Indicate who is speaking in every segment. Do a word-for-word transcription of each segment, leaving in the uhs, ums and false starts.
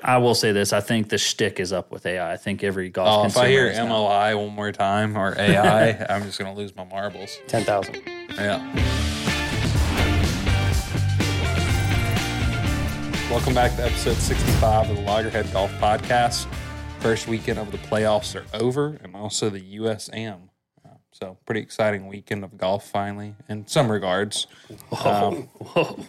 Speaker 1: I will say this. I think the shtick is up with A I. I think every golf
Speaker 2: Oh, if I hear
Speaker 1: consumer is
Speaker 2: M O I one more time or A I, I'm just going to lose my marbles.
Speaker 3: ten thousand.
Speaker 2: Yeah. Welcome back to episode sixty-five of the Loggerhead Golf Podcast. First weekend of the playoffs are over, and also the U S A M. Uh, so, pretty exciting weekend of golf finally, in some regards.
Speaker 1: Whoa. Um, Whoa.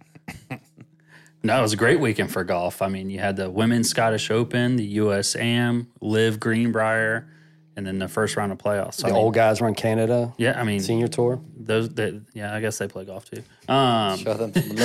Speaker 1: No, it was a great weekend for golf. I mean, you had the Women's Scottish Open, the U S A M, Live Greenbrier, and then the first round of playoffs.
Speaker 3: The
Speaker 1: I mean,
Speaker 3: old guys run Canada.
Speaker 1: Yeah, I mean,
Speaker 3: senior tour.
Speaker 1: Those, that, yeah, I guess they play golf too. Um,
Speaker 4: Show them some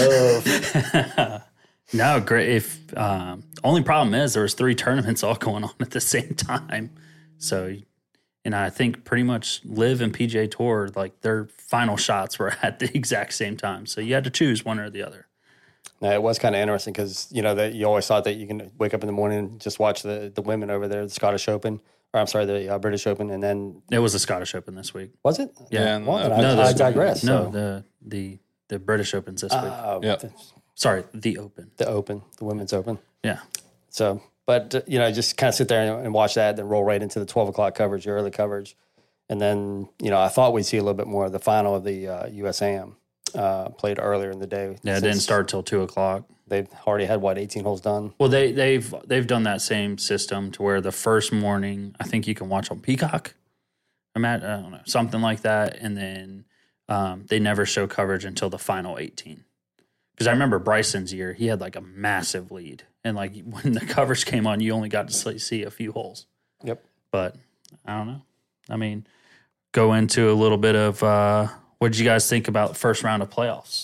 Speaker 4: love.
Speaker 1: No, great. If um, only problem is there was three tournaments all going on at the same time. So, and I think pretty much Live and P G A Tour, like their final shots were at the exact same time. So you had to choose one or the other.
Speaker 3: Yeah, it was kind of interesting because, you know, that you always thought that you can wake up in the morning and just watch the, the women over there, the Scottish Open, or I'm sorry, the uh, British Open, and then...
Speaker 1: It was the Scottish Open this week.
Speaker 3: Was it?
Speaker 2: Yeah.
Speaker 3: Well,
Speaker 2: no,
Speaker 3: then
Speaker 1: no,
Speaker 3: I, I digress.
Speaker 1: No,
Speaker 3: so.
Speaker 1: the, the the British Open's this week.
Speaker 3: Uh,
Speaker 2: Yep.
Speaker 3: the,
Speaker 1: Sorry, the Open.
Speaker 3: the Open, the Women's Open.
Speaker 1: Yeah.
Speaker 3: So, but, uh, you know, just kind of sit there and, and watch that, then roll right into the twelve o'clock coverage, the early coverage. And then, you know, I thought we'd see a little bit more of the final of the uh, U S A M uh, played earlier in the day.
Speaker 1: Yeah, it didn't start till two o'clock.
Speaker 3: They've already had, what, eighteen holes done?
Speaker 1: Well, they, they've they've done that same system to where the first morning, I think you can watch on Peacock. I'm at, I don't know, something like that. And then um, they never show coverage until the final eighteen. Because I remember Bryson's year, he had like a massive lead. And like when the coverage came on, you only got to see a few holes.
Speaker 3: Yep.
Speaker 1: But I don't know. I mean, go into a little bit of uh, what did you guys think about the first round of playoffs?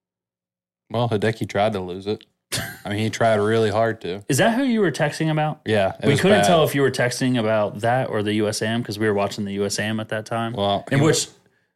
Speaker 2: Well, Hideki tried to lose it. I mean, he tried really hard to.
Speaker 1: Is that who you were texting about?
Speaker 2: Yeah.
Speaker 1: We couldn't bad. tell if you were texting about that or the U S A M because we were watching the U S A M at that time.
Speaker 2: Well,
Speaker 1: in which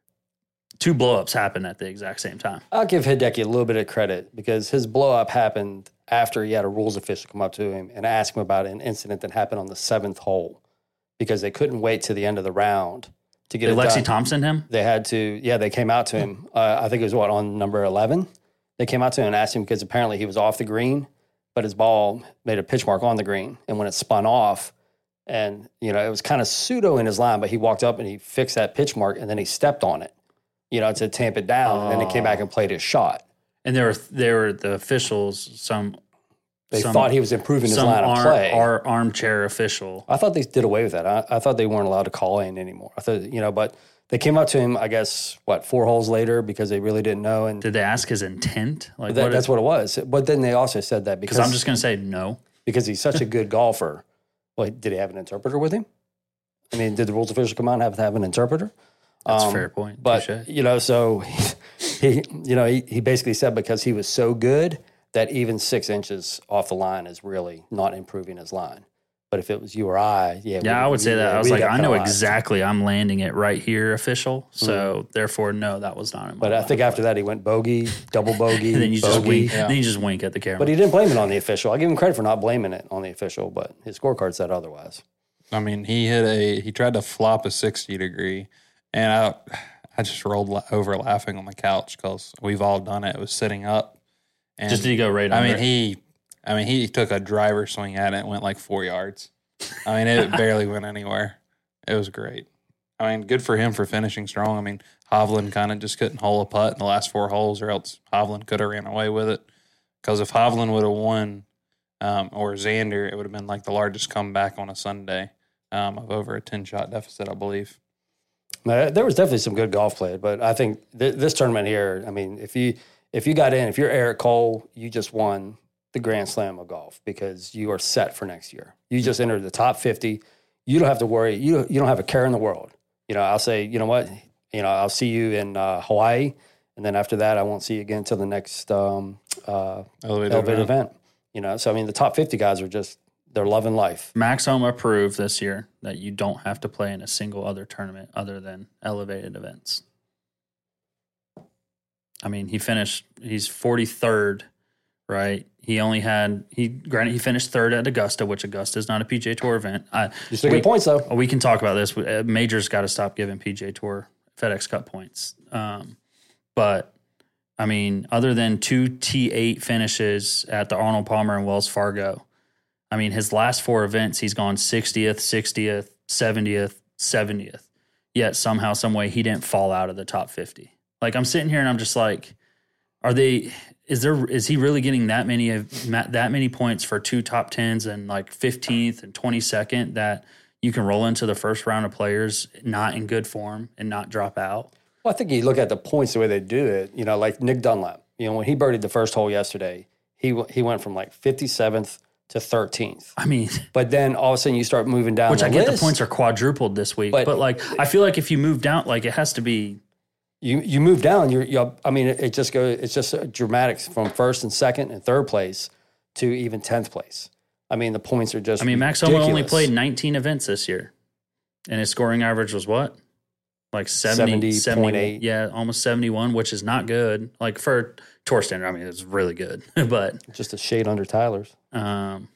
Speaker 1: two blow-ups happened at the exact same time.
Speaker 3: I'll give Hideki a little bit of credit because his blow-up happened after he had a rules official come up to him and ask him about an incident that happened on the seventh hole because they couldn't wait to the end of the round to get
Speaker 1: Did
Speaker 3: it
Speaker 1: Lexi
Speaker 3: done.
Speaker 1: Thompson him?
Speaker 3: They had to, yeah, they came out to him. Uh, I think it was, what, on number eleven? They came out to him and asked him because apparently he was off the green, but his ball made a pitch mark on the green. And when it spun off, and, you know, it was kind of pseudo in his line, but he walked up and he fixed that pitch mark and then he stepped on it, you know, to tamp it down. Oh. And then he came back and played his shot.
Speaker 1: And there were, there were the officials, some...
Speaker 3: They
Speaker 1: some,
Speaker 3: thought he was improving his line of play.
Speaker 1: Our armchair official.
Speaker 3: I thought they did away with that. I, I thought they weren't allowed to call in anymore. I thought, you know, but they came up to him, I guess, what, four holes later because they really didn't know. And
Speaker 1: did they ask his intent? Like
Speaker 3: that,
Speaker 1: what
Speaker 3: that's
Speaker 1: is,
Speaker 3: what it was. But then they also said that because
Speaker 1: I'm just going to say no.
Speaker 3: Because he's such a good golfer. Well, did he have an interpreter with him? I mean, did the rules official come out and have to have an interpreter?
Speaker 1: That's
Speaker 3: um,
Speaker 1: a fair point.
Speaker 3: But,
Speaker 1: Touché.
Speaker 3: you know, so he, you know, he, he basically said because he was so good that even six inches off the line is really not improving his line. But if it was you or I, yeah.
Speaker 1: Yeah,
Speaker 3: we,
Speaker 1: I would
Speaker 3: we,
Speaker 1: say that.
Speaker 3: yeah,
Speaker 1: I was like, I know
Speaker 3: penalized.
Speaker 1: exactly I'm landing it right here, official. So, mm. therefore, no, that was not in my
Speaker 3: But I think after that, he went bogey, double bogey,
Speaker 1: and then you
Speaker 3: bogey.
Speaker 1: just wink.
Speaker 2: Yeah.
Speaker 1: Then you just wink at the camera.
Speaker 3: But he didn't blame it on the official. I give him credit for not blaming it on the official, but his scorecard said otherwise.
Speaker 2: I mean, he hit a, he tried to flop a sixty degree, and I, I just rolled over laughing on the couch because we've all done it. It was sitting up. And
Speaker 1: just did he go right
Speaker 2: I
Speaker 1: under
Speaker 2: mean, he, I mean, he took a driver swing at it and went like four yards. I mean, it barely went anywhere. It was great. I mean, good for him for finishing strong. I mean, Hovland kind of just couldn't hole a putt in the last four holes, or else Hovland could have ran away with it. Because if Hovland would have won, um, or Xander, it would have been like the largest comeback on a Sunday um, of over a ten-shot deficit, I believe.
Speaker 3: Now, there was definitely some good golf played, but I think th- this tournament here, I mean, if you if you got in, if you're Eric Cole, you just won the Grand Slam of golf because you are set for next year. You just entered the top fifty. You don't have to worry. You you don't have a care in the world. You know, I'll say, you know what, you know, I'll see you in uh, Hawaii, and then after that, I won't see you again until the next um, uh,
Speaker 2: Elevated,
Speaker 3: elevated
Speaker 2: event.
Speaker 3: event. You know, so I mean, the top fifty guys are just they're loving life.
Speaker 1: Max Homa proved this year that you don't have to play in a single other tournament other than elevated events. I mean, he finished, he's forty-third, right? He only had, he granted, he finished third at Augusta, which Augusta is not a P G A Tour event. I,
Speaker 3: You still get points, though.
Speaker 1: We can talk about this. Major's got to stop giving P G A Tour FedEx Cup points. Um, but, I mean, other than two T eight finishes at the Arnold Palmer and Wells Fargo, I mean, his last four events, he's gone sixtieth, sixtieth, seventieth, seventieth. Yet somehow, some way, he didn't fall out of the top fifty. Like, I'm sitting here and I'm just like, are they? Is there? Is he really getting that many of that many points for two top tens and like fifteenth and twenty-second that you can roll into the first round of players not in good form and not drop out?
Speaker 3: Well, I think you look at the points the way they do it. You know, like Nick Dunlap. You know, when he birdied the first hole yesterday, he he went from like fifty-seventh to thirteenth.
Speaker 1: I mean,
Speaker 3: but then all of a sudden you start moving down.
Speaker 1: Which
Speaker 3: the
Speaker 1: I get
Speaker 3: list.
Speaker 1: the points are quadrupled this week, but,
Speaker 3: But-
Speaker 1: like I feel like if you move down, like it has to be.
Speaker 3: You you move down. You're, you're I mean, it, it just goes. It's just dramatic from first and second and third place to even tenth place. I mean, the points are just.
Speaker 1: I mean, Max Homa only
Speaker 3: ridiculous.
Speaker 1: played nineteen events this year, and his scoring average was what? Like seventy,
Speaker 3: seventy point eight.
Speaker 1: Yeah, almost seventy-one, which is not good. Like for tour standard, I mean, it's really good. But
Speaker 3: just a shade under Tyler's.
Speaker 1: um,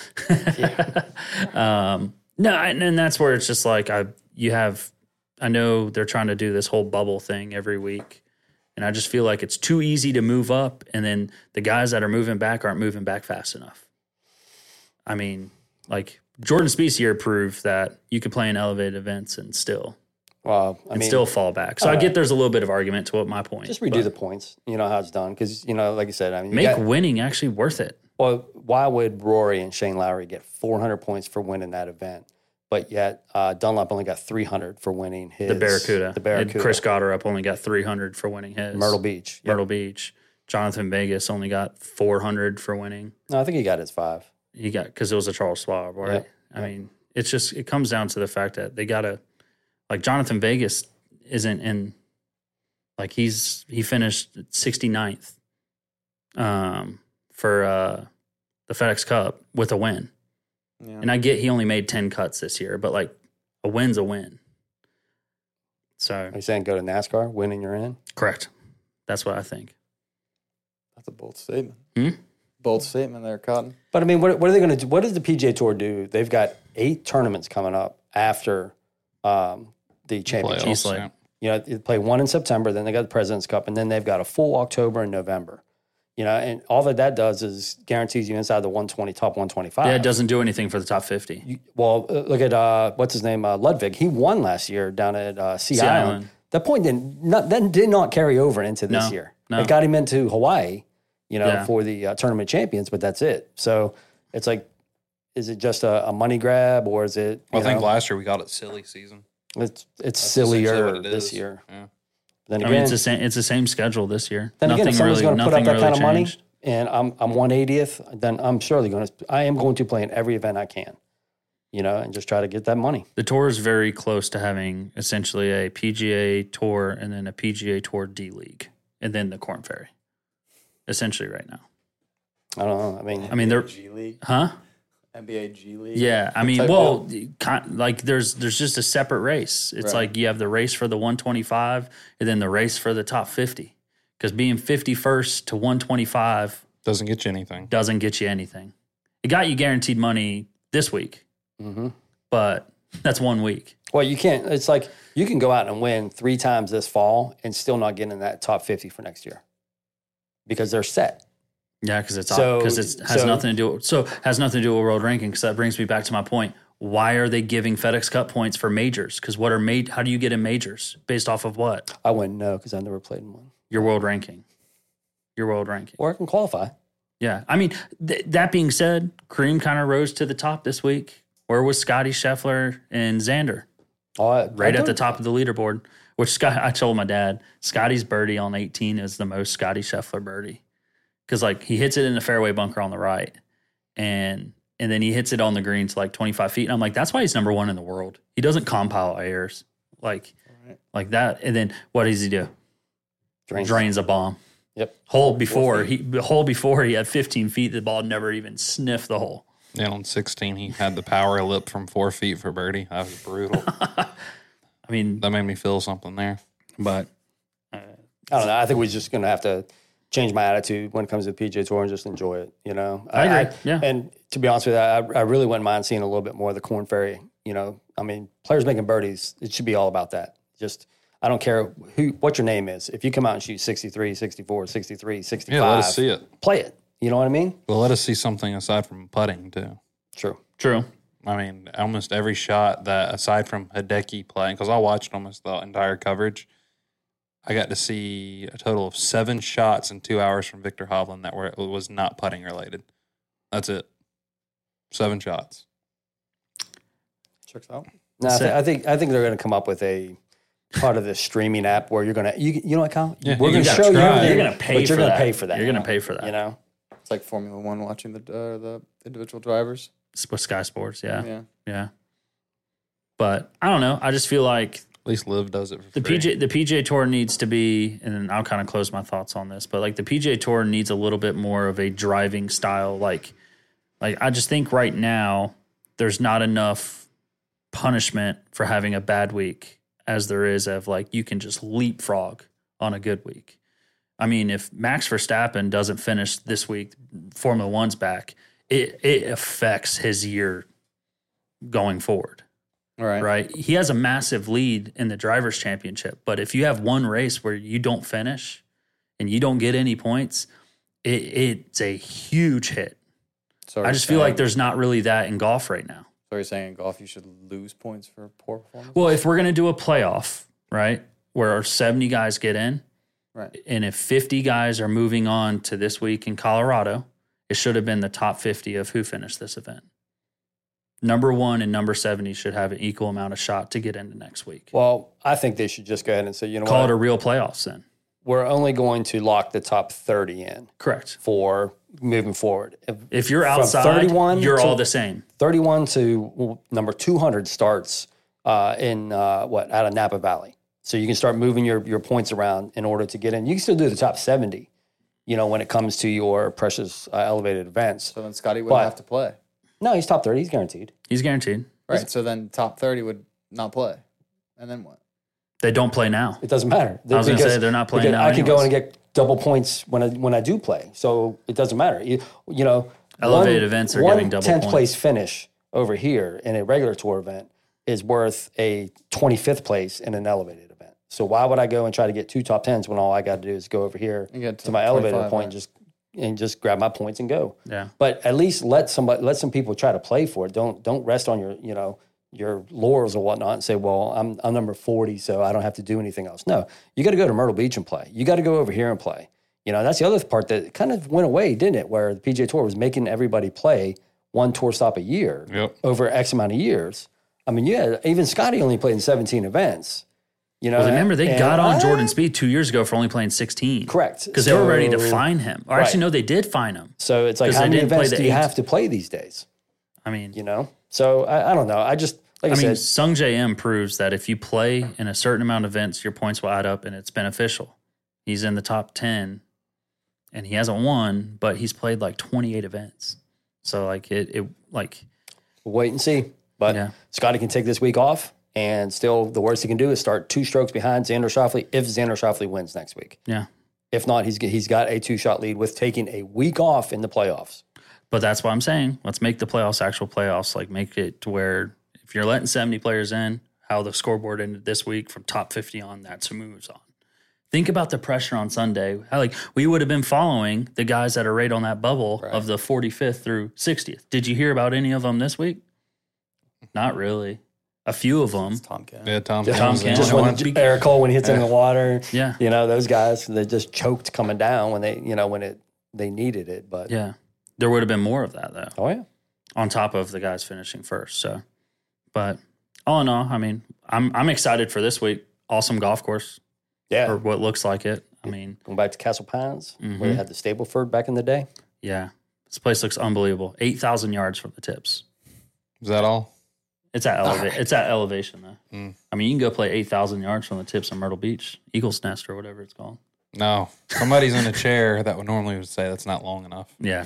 Speaker 1: um, no, and, and that's where it's just like I you have. I know they're trying to do this whole bubble thing every week, and I just feel like it's too easy to move up, and then the guys that are moving back aren't moving back fast enough. I mean, like Jordan Spieth here proved that you can play in elevated events and still
Speaker 3: Well, I
Speaker 1: and
Speaker 3: mean,
Speaker 1: still fall back. So I get there's a little bit of argument to what my point.
Speaker 3: just redo
Speaker 1: but
Speaker 3: the points. You know how it's done because you know, like I said, I mean, you
Speaker 1: make
Speaker 3: got,
Speaker 1: winning actually worth it.
Speaker 3: well, why would Rory and Shane Lowry get four hundred points for winning that event, but yet uh, Dunlop only got three hundred for winning his
Speaker 1: The Barracuda,
Speaker 3: The Barracuda,
Speaker 1: And Chris Gotterup only got three hundred for winning his
Speaker 3: Myrtle Beach. Yep.
Speaker 1: Myrtle Beach. Jonathan Vegas only got four hundred for winning.
Speaker 3: No, I think he got his five.
Speaker 1: He got because it was a Charles Schwab, right?
Speaker 3: Yep.
Speaker 1: I mean, it's just it comes down to the fact that they gotta like Jonathan Vegas isn't in like he's he finished sixty-ninth um for uh the FedEx Cup with a win.
Speaker 4: Yeah.
Speaker 1: And I get he only made ten cuts this year, but like a win's a win. So
Speaker 3: Are you saying go to NASCAR, win and you're in?
Speaker 1: correct. That's what I think.
Speaker 4: That's a bold statement.
Speaker 1: Hmm?
Speaker 4: Bold statement there, Cotton.
Speaker 3: But I mean, what, what are they going to do? What does the P G A Tour do? They've got eight tournaments coming up after um, the championship.
Speaker 1: Playoffs,
Speaker 2: Playoffs,
Speaker 1: yeah.
Speaker 2: yeah.
Speaker 3: You know, they play one in September, then they got the President's Cup, and then they've got a full October and November. You know, and all that that does is guarantees you inside the one twenty, top one twenty-five.
Speaker 1: Yeah, it doesn't do anything for the top fifty.
Speaker 3: You, well, uh, look at uh, what's his name, uh, Ludwig. He won last year down at uh, Sea,
Speaker 1: Sea
Speaker 3: Island.
Speaker 1: Island.
Speaker 3: That point did not that did not carry over into this
Speaker 1: No,
Speaker 3: year.
Speaker 1: no.
Speaker 3: It got him into Hawaii, you know,
Speaker 1: Yeah.
Speaker 3: for the uh, tournament champions, but that's it. So it's like, is it just a, a money grab or is it?
Speaker 2: Well,
Speaker 3: you
Speaker 2: I think
Speaker 3: know,
Speaker 2: last year we got it silly season.
Speaker 3: it's it's
Speaker 2: That's essentially
Speaker 3: sillier
Speaker 2: what it
Speaker 3: this
Speaker 2: is.
Speaker 3: year.
Speaker 2: Yeah.
Speaker 3: Then
Speaker 1: I
Speaker 3: again,
Speaker 1: mean, it's the same. It's the same schedule this year.
Speaker 3: then again,
Speaker 1: nothing
Speaker 3: if someone's
Speaker 1: really,
Speaker 3: going to put up
Speaker 1: nothing
Speaker 3: that
Speaker 1: really
Speaker 3: kind of money,
Speaker 1: changed.
Speaker 3: and I'm I'm one eightieth, then I'm surely going to. I am going to play in every event I can, you know, and just try to get that money.
Speaker 1: The tour is very close to having essentially a P G A Tour and then a P G A Tour D League and then the Corn Ferry. Essentially, right now.
Speaker 3: I don't know. I mean,
Speaker 1: I mean, they're
Speaker 4: G League,
Speaker 1: huh?
Speaker 4: N B A G League.
Speaker 1: Yeah, I mean,
Speaker 4: type
Speaker 1: well,
Speaker 4: deal?
Speaker 1: con- like there's there's just a separate race. It's
Speaker 4: Right.
Speaker 1: like you have the race for the one twenty-five and then the race for the top fifty. Because being fifty-first to one twenty-five
Speaker 2: Doesn't get you anything.
Speaker 1: doesn't get you anything. It got you guaranteed money this week,
Speaker 3: hmm
Speaker 1: but that's one week.
Speaker 3: well, you can't. It's like you can go out and win three times this fall and still not get in that top fifty for next year because they're set.
Speaker 1: Yeah, because it's
Speaker 3: So-
Speaker 1: because it has
Speaker 3: so-
Speaker 1: nothing to do so has nothing to do with world ranking. Because that brings me back to my point. Why are they giving FedEx Cup points for majors? Because what are made? How do you get in majors based off of what?
Speaker 3: I wouldn't know because I never played in one.
Speaker 1: Your world ranking. Your world ranking.
Speaker 3: Or I can qualify.
Speaker 1: Yeah, I mean th- that being said, Kareem kind of rose to the top this week. Where was Scotty Scheffler and Xander?
Speaker 3: Oh, I,
Speaker 1: Right
Speaker 3: I
Speaker 1: at the
Speaker 3: don't-
Speaker 1: top of the leaderboard. Which Scott, I told my dad, Scotty's birdie on eighteen is the most Scotty Scheffler birdie. Because like he hits it in the fairway bunker on the right, and and then he hits it on the green to like twenty-five feet. And I'm like, that's why he's number one in the world. He doesn't compile errors like
Speaker 4: Right.
Speaker 1: like that. And then what does he do?
Speaker 3: Drains.
Speaker 1: Drains a bomb.
Speaker 3: Yep.
Speaker 1: Hole before he the hole before he had fifteen feet. The ball never even sniffed the hole.
Speaker 2: And on sixteen, he had the power lip from four feet for birdie. That was brutal.
Speaker 1: I mean,
Speaker 2: That made me feel something there.
Speaker 1: but
Speaker 3: I don't know. I think we're just going to have to change my attitude when it comes to the P G A Tour and just enjoy it. You know,
Speaker 1: I agree. Yeah.
Speaker 3: And to be honest with you, I, I really wouldn't mind seeing a little bit more of the Corn Ferry. You know, I mean, players making birdies. It should be all about that. Just I don't care who what your name is. If you come out and shoot sixty-three, sixty-four, sixty-three, sixty-five,
Speaker 2: Yeah, let us see it.
Speaker 3: play it. You know what I mean?
Speaker 2: Well, let us see something aside from putting, too.
Speaker 3: True.
Speaker 1: True.
Speaker 2: I mean, almost every shot that, aside from Hideki playing, because I watched almost the entire coverage, I got to see a total of seven shots in two hours from Victor Hovland that were was not putting related. That's it. Seven shots.
Speaker 4: Checks out.
Speaker 3: No, I,
Speaker 1: So-
Speaker 3: th- I think I think they're going to come up with a part of this streaming app where you're going to you you know what, Kyle?
Speaker 2: Yeah,
Speaker 3: We're
Speaker 2: you
Speaker 3: going to
Speaker 2: gotta
Speaker 3: show you
Speaker 2: try.
Speaker 3: everything,
Speaker 1: You're gonna pay
Speaker 3: but you're
Speaker 1: for
Speaker 3: gonna
Speaker 1: that.
Speaker 3: pay for that.
Speaker 1: You're gonna pay for that.
Speaker 3: You know.
Speaker 4: It's like Formula One watching the uh, the individual drivers.
Speaker 1: It's with Sky Sports. Yeah.
Speaker 4: Yeah.
Speaker 1: Yeah. But I don't know. I just feel like
Speaker 2: At least Liv does it for
Speaker 1: the
Speaker 2: free.
Speaker 1: P J the P G A Tour needs to be, and then I'll kind of close my thoughts on this, but like the P G A Tour needs a little bit more of a driving style. Like, like I just think right now there's not enough punishment for having a bad week as there is of like you can just leapfrog on a good week. I mean, if Max Verstappen doesn't finish this week, Formula One's back, it it affects his year going forward.
Speaker 4: All right.
Speaker 1: Right. He has a massive lead in the Drivers' Championship. But if you have one race where you don't finish and you don't get any points, it, it's a huge hit.
Speaker 4: So
Speaker 1: I just feel like there's not really that in golf right now.
Speaker 4: So you're saying in golf you should lose points for poor performance?
Speaker 1: Well, if we're going to do a playoff, right, where our seventy guys get in,
Speaker 4: Right.
Speaker 1: and if fifty guys are moving on to this week in Colorado, it should have been the top fifty of who finished this event. Number one and number seventy should have an equal amount of shot to get into next week.
Speaker 3: Well, I think they should just go ahead and say, you know
Speaker 1: Call
Speaker 3: what,
Speaker 1: it a real playoffs then.
Speaker 3: we're only going to lock the top thirty in
Speaker 1: Correct.
Speaker 3: for moving forward. If,
Speaker 1: If you're
Speaker 3: From
Speaker 1: outside,
Speaker 3: thirty-one
Speaker 1: you're
Speaker 3: to-
Speaker 1: all the same.
Speaker 3: thirty-one to well, number two hundred starts uh, in uh, what out of Napa Valley. So you can start moving your your points around in order to get in. You can still do the top seventy, you know, when it comes to your precious uh, elevated events.
Speaker 4: So then Scotty wouldn't
Speaker 3: But-
Speaker 4: have to play.
Speaker 3: No, he's top thirty. He's guaranteed.
Speaker 1: He's guaranteed.
Speaker 4: Right. So then top thirty would not play. And then what?
Speaker 1: They don't play now.
Speaker 3: It doesn't matter.
Speaker 1: I was gonna
Speaker 3: Because-
Speaker 1: say they're not playing
Speaker 3: because
Speaker 1: now
Speaker 3: I can go in
Speaker 1: anyways.
Speaker 3: and get double points when I when I do play. So it doesn't matter. You, you know,
Speaker 1: Elevated events are
Speaker 3: one
Speaker 1: giving double
Speaker 3: tenth
Speaker 1: points.
Speaker 3: place finish over here in a regular tour event is worth a twenty-fifth place in an elevated event. So why would I go and try to get two top tens when all I got to do is go over here
Speaker 4: You get
Speaker 3: to my elevator
Speaker 4: twenty-five,
Speaker 3: point
Speaker 4: right.
Speaker 3: and just and just grab my points and go.
Speaker 1: Yeah.
Speaker 3: But at least let somebody let some people try to play for it. Don't don't rest on your you know your laurels or whatnot and say, well, I'm I'm number forty, so I don't have to do anything else. No, you got to go to Myrtle Beach and play. You got to go over here and play. You know, that's the other part that kind of went away, didn't it? Where the P G A Tour was making everybody play one tour stop a year
Speaker 2: Yep.
Speaker 3: over X amount of years. I mean, yeah, even Scotty only played in seventeen events. You know,
Speaker 1: Well, remember, they
Speaker 3: and
Speaker 1: got on
Speaker 3: I-
Speaker 1: Jordan Speed two years ago for only playing sixteen.
Speaker 3: Correct.
Speaker 1: Because they were ready to
Speaker 3: So-
Speaker 1: fine him. Or
Speaker 3: Right.
Speaker 1: actually, no, they did fine him.
Speaker 3: So it's like,
Speaker 1: 'Cause
Speaker 3: how
Speaker 1: they
Speaker 3: many
Speaker 1: didn't play
Speaker 3: events
Speaker 1: the
Speaker 3: do you
Speaker 1: eight.
Speaker 3: have to play these days?
Speaker 1: I mean,
Speaker 3: You know? So I, I don't know. I just, like I,
Speaker 1: I mean,
Speaker 3: said,
Speaker 1: Sung J M proves that if you play in a certain amount of events, your points will add up and it's beneficial. He's in the top ten and he hasn't won, but he's played like twenty-eight events. So, like, it, it like,
Speaker 3: we'll wait and see. But
Speaker 1: Yeah.
Speaker 3: Scotty can take this week off, and still the worst he can do is start two strokes behind Xander Schauffele if Xander Schauffele wins next week.
Speaker 1: yeah.
Speaker 3: If not, he's he's got a two shot lead with taking a week off in the playoffs.
Speaker 1: But that's what I'm saying. Let's make the playoffs actual playoffs. Like, make it to where if you're letting seventy players in, how the scoreboard ended this week from top fifty on, that's who moves on. Think about the pressure on Sunday. How, like, we would have been following the guys that are right on that bubble
Speaker 4: Right.
Speaker 1: of the forty-fifth through sixtieth. Did you hear about any of them this week? Not really. A few of them.
Speaker 4: It's Tom Kim.
Speaker 2: Yeah, Tom.
Speaker 3: Just,
Speaker 1: Tom
Speaker 2: Kim's
Speaker 1: Kim.
Speaker 2: the
Speaker 3: just
Speaker 2: only
Speaker 3: when
Speaker 2: one.
Speaker 3: Eric Cole when he hits in the water,
Speaker 1: Yeah.
Speaker 3: you know those guys they just choked coming down when they you know when it they needed it. But
Speaker 1: Yeah. There would have been more of that, though,
Speaker 3: oh yeah,
Speaker 1: on top of the guys finishing first. So, but all in all, I mean, I'm I'm excited for this week. Awesome golf course,
Speaker 3: yeah.
Speaker 1: or what looks like it. I mean,
Speaker 3: Going back to Castle Pines where
Speaker 1: Mhm.
Speaker 3: they had the Stableford back in the day.
Speaker 1: yeah, this place looks unbelievable. eight thousand yards from the tips.
Speaker 2: Is that all?
Speaker 1: It's at eleva- It's at elevation, though.
Speaker 2: Mm.
Speaker 1: I mean, you can go play eight thousand yards from the tips in Myrtle Beach, Eagle's Nest or whatever it's called.
Speaker 2: No. Somebody's in a chair that would normally would say that's not long enough.
Speaker 1: Yeah.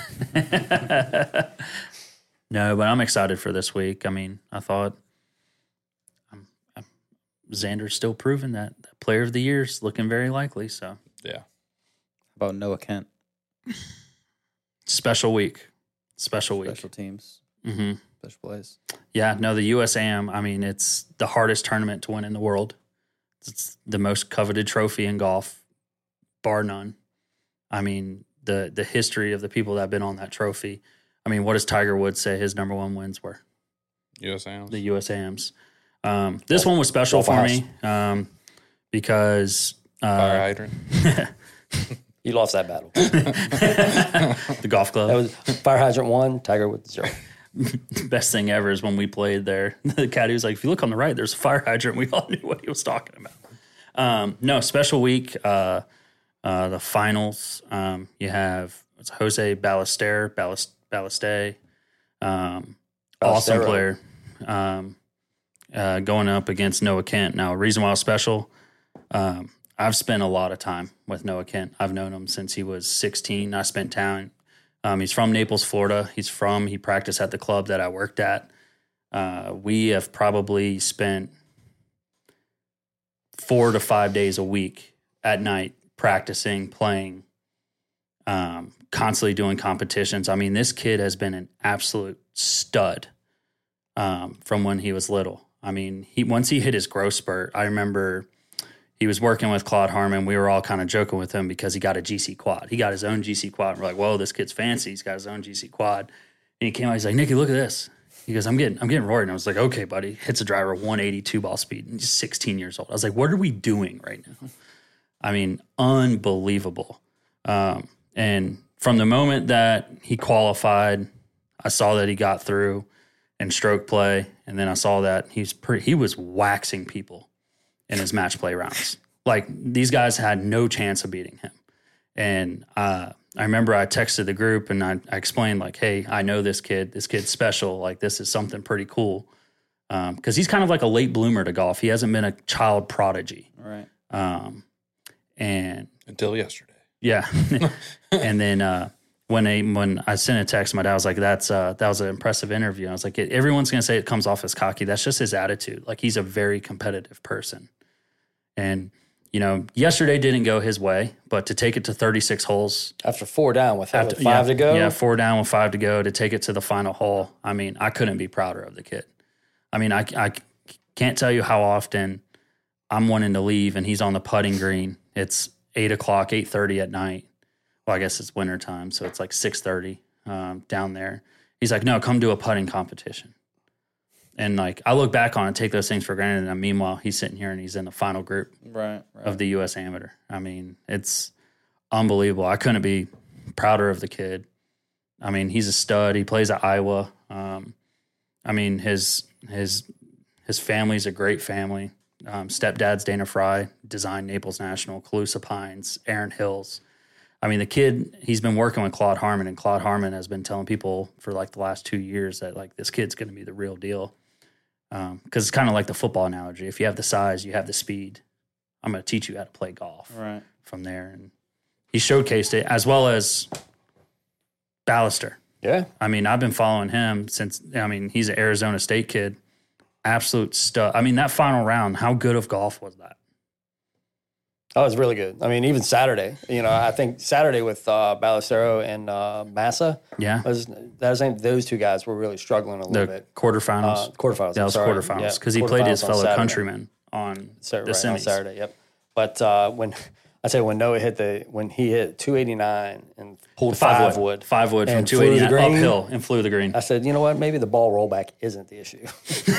Speaker 1: No, but I'm excited for this week. I mean, I thought I'm, I'm, Xander's still proving that, that player of the year is looking very likely. So,
Speaker 2: Yeah.
Speaker 4: About Noah Kent,
Speaker 1: special week. Special week.
Speaker 4: special teams,
Speaker 1: hmm
Speaker 4: special plays.
Speaker 1: Yeah, no, the U S A M, I mean, it's the hardest tournament to win in the world. It's the most coveted trophy in golf, bar none. I mean, the the history of the people that have been on that trophy. I mean, what does Tiger Woods say his number one wins were?
Speaker 2: U S A Ms.
Speaker 1: The U S A Ms. Um, this one was special for me um, because uh,
Speaker 2: Fire hydrant.
Speaker 3: You lost that battle.
Speaker 1: the golf club.
Speaker 3: That was fire hydrant one, Tiger with zero.
Speaker 1: Best thing ever is when we played there. The caddy was like, if you look on the right, there's a fire hydrant. We all knew what he was talking about. Um, no, special week, uh, uh, the finals. Um, you have it's Jose Ballester, Ballast, Balleste, um, awesome
Speaker 3: Ballestero.
Speaker 1: player, um, uh, going up against Noah Kent. Now, reason why it's special, um, I've spent a lot of time with Noah Kent. I've known him since he was sixteen. I spent time. Um, he's from Naples, Florida. He's from, he practiced at the club that I worked at. Uh, we have probably spent four to five days a week at night practicing, playing, um, constantly doing competitions. I mean, this kid has been an absolute stud um, from when he was little. I mean, he once he hit his growth spurt, I remember he was working with Claude Harmon. We were all kind of joking with him because he got a G C quad. He got his own G C quad. And we're like, whoa, this kid's fancy. He's got his own G C quad. And he came out, he's like, Nicky, look at this. He goes, I'm getting I'm getting roared. And I was like, okay, buddy. Hits a driver, one eighty-two ball speed. And he's sixteen years old. I was like, what are we doing right now? I mean, unbelievable. Um, and from the moment that he qualified, I saw that he got through in stroke play. And then I saw that he's pretty, he was waxing people in his match play rounds. Like, these guys had no chance of beating him. And uh, I remember I texted the group and I, I explained, like, hey, I know this kid. This kid's special. Like, this is something pretty cool. Because um, he's kind of like a late bloomer to golf. He hasn't been a child prodigy.
Speaker 4: Right.
Speaker 1: Um, and
Speaker 2: Until yesterday.
Speaker 1: yeah. And then uh, when, I, when I sent a text, my dad was like, that's uh, that was an impressive interview. And I was like, everyone's going to say it comes off as cocky. That's just his attitude. Like, he's a very competitive person. And, you know, yesterday didn't go his way, but to take it to thirty-six holes.
Speaker 3: After four down with,
Speaker 1: After,
Speaker 3: with five
Speaker 1: yeah,
Speaker 3: to go.
Speaker 1: Yeah, four down with five to go to take it to the final hole. I mean, I couldn't be prouder of the kid. I mean, I, I can't tell you how often I'm wanting to leave and he's on the putting green. It's eight o'clock, eight thirty at night. Well, I guess it's winter time, so it's like six thirty um, down there. He's like, no, come do a putting competition. And, like, I look back on it, take those things for granted, and meanwhile, he's sitting here and he's in the final group
Speaker 4: Right. right.
Speaker 1: of the U S Amateur. I mean, it's unbelievable. I couldn't be prouder of the kid. I mean, he's a stud. He plays at Iowa. Um, I mean, his his his family's a great family. Um, stepdad's Dana Fry, designed Naples National, Calusa Pines, Aaron Hills. I mean, the kid, he's been working with Claude Harmon, and Claude Harmon has been telling people for like the last two years that, like, this kid's going to be the real deal. Because um, it's kind of like the football analogy. If you have the size, you have the speed. I'm going to teach you how to play golf
Speaker 4: Right.
Speaker 1: from there. And he showcased it, as well as Ballester.
Speaker 3: Yeah.
Speaker 1: I mean, I've been following him since, I mean, he's an Arizona State kid. Absolute stud. I mean, that final round, how good of golf was that?
Speaker 3: Oh, it was really good. I mean, even Saturday, you know, I think Saturday with uh, Ballestero and uh, Massa,
Speaker 1: Yeah.
Speaker 3: was, that was, those two guys were really struggling a little
Speaker 1: The
Speaker 3: bit.
Speaker 1: quarterfinals.
Speaker 3: Uh, quarterfinals.
Speaker 1: that
Speaker 3: I'm
Speaker 1: was
Speaker 3: sorry.
Speaker 1: quarterfinals.
Speaker 3: Yeah,
Speaker 1: Because he played his
Speaker 3: quarterfinals on
Speaker 1: fellow
Speaker 3: Saturday.
Speaker 1: countrymen on
Speaker 3: So,
Speaker 1: the
Speaker 3: right, on
Speaker 1: semis.
Speaker 3: Saturday, yep. But uh, when I say when Noah hit the when he hit two eighty-nine and pulled
Speaker 1: Five,
Speaker 3: five,
Speaker 1: wood.
Speaker 3: wood,
Speaker 1: Five wood from
Speaker 3: and
Speaker 1: two
Speaker 3: flew the
Speaker 1: eighty-nine
Speaker 3: green.
Speaker 1: uphill and flew the green.
Speaker 3: I said, you know what? Maybe the ball rollback isn't the issue.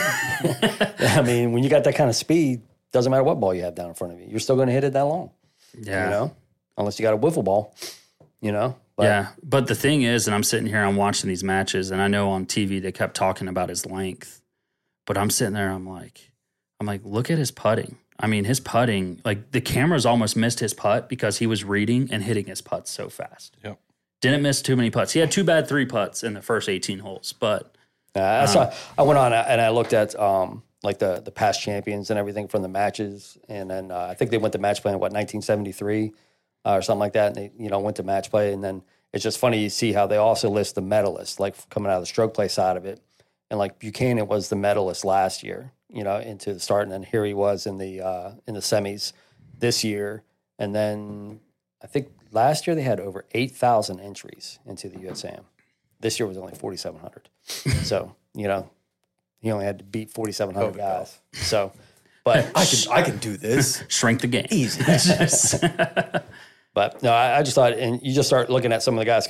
Speaker 3: I mean, when you got that kind of speed, doesn't matter what ball you have down in front of you, you're still going to hit it that long.
Speaker 1: Yeah.
Speaker 3: You know, unless you got a wiffle ball. You know. But,
Speaker 1: yeah. But the thing is, and I'm sitting here, I'm watching these matches, and I know on T V they kept talking about his length, but I'm sitting there, I'm like, I'm like, look at his putting. I mean, his putting, like, the cameras almost missed his putt because he was reading and hitting his putts so fast.
Speaker 2: Yep.
Speaker 1: Didn't miss too many putts. He had two bad three putts in the first eighteen holes, but
Speaker 3: Uh, I saw. I went on and I looked at um, like the the past champions and everything from the matches, and then uh, I think they went to match play in what nineteen seventy-three uh, or something like that. And they you know went to match play, and then it's just funny you see how they also list the medalists, like coming out of the stroke play side of it, and like Buchanan was the medalist last year, you know, into the start, and then here he was in the uh, in the semis this year, and then I think last year they had over eight thousand entries into the U S A M. This year was only forty-seven hundred. So, you know, he only had to beat forty-seven hundred guys. So, but
Speaker 4: I can I can do this.
Speaker 1: shrink the game.
Speaker 4: Easy.
Speaker 3: but no, I, I just thought, and you just start looking at some of the guys because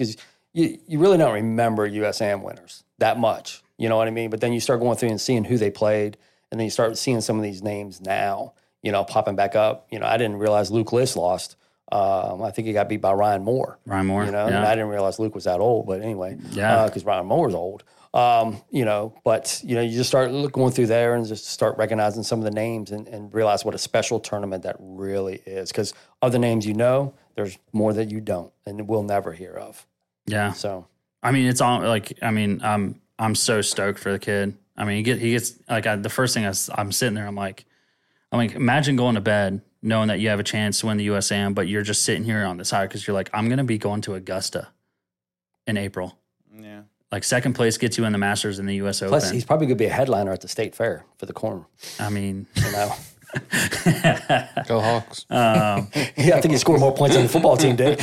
Speaker 3: you, you really don't remember U S A M winners that much. You know what I mean? But then you start going through and seeing who they played, and then you start seeing some of these names now, you know, popping back up. You know, I didn't realize Luke List lost. Um, I think he got beat by Ryan Moore.
Speaker 1: Ryan Moore,
Speaker 3: You know,
Speaker 1: yeah.
Speaker 3: and I didn't realize Luke was that old, but anyway,
Speaker 1: Yeah.
Speaker 3: because Ryan Moore's old. Um, you know, but, you know, you just start look, going through there and just start recognizing some of the names and, and realize what a special tournament that really is. Because of the names you know, there's more that you don't and will never hear of.
Speaker 1: Yeah.
Speaker 3: So,
Speaker 1: I mean, it's all like, I mean, I'm, I'm so stoked for the kid. I mean, he, get, he gets, like, I, the first thing I, s- I'm sitting there, I'm like, I'm like, imagine going to bed knowing that you have a chance to win the U S A M, but you're just sitting here on the side because you're like, I'm going to be going to Augusta in April.
Speaker 4: Yeah.
Speaker 1: Like, second place gets you in the Masters and the U S
Speaker 3: plus,
Speaker 1: Open.
Speaker 3: he's probably going to be a headliner at the state fair for the corn.
Speaker 1: I mean,
Speaker 3: You know,
Speaker 2: Go Hawks.
Speaker 1: um,
Speaker 3: yeah, I think he scored more points than the football team did.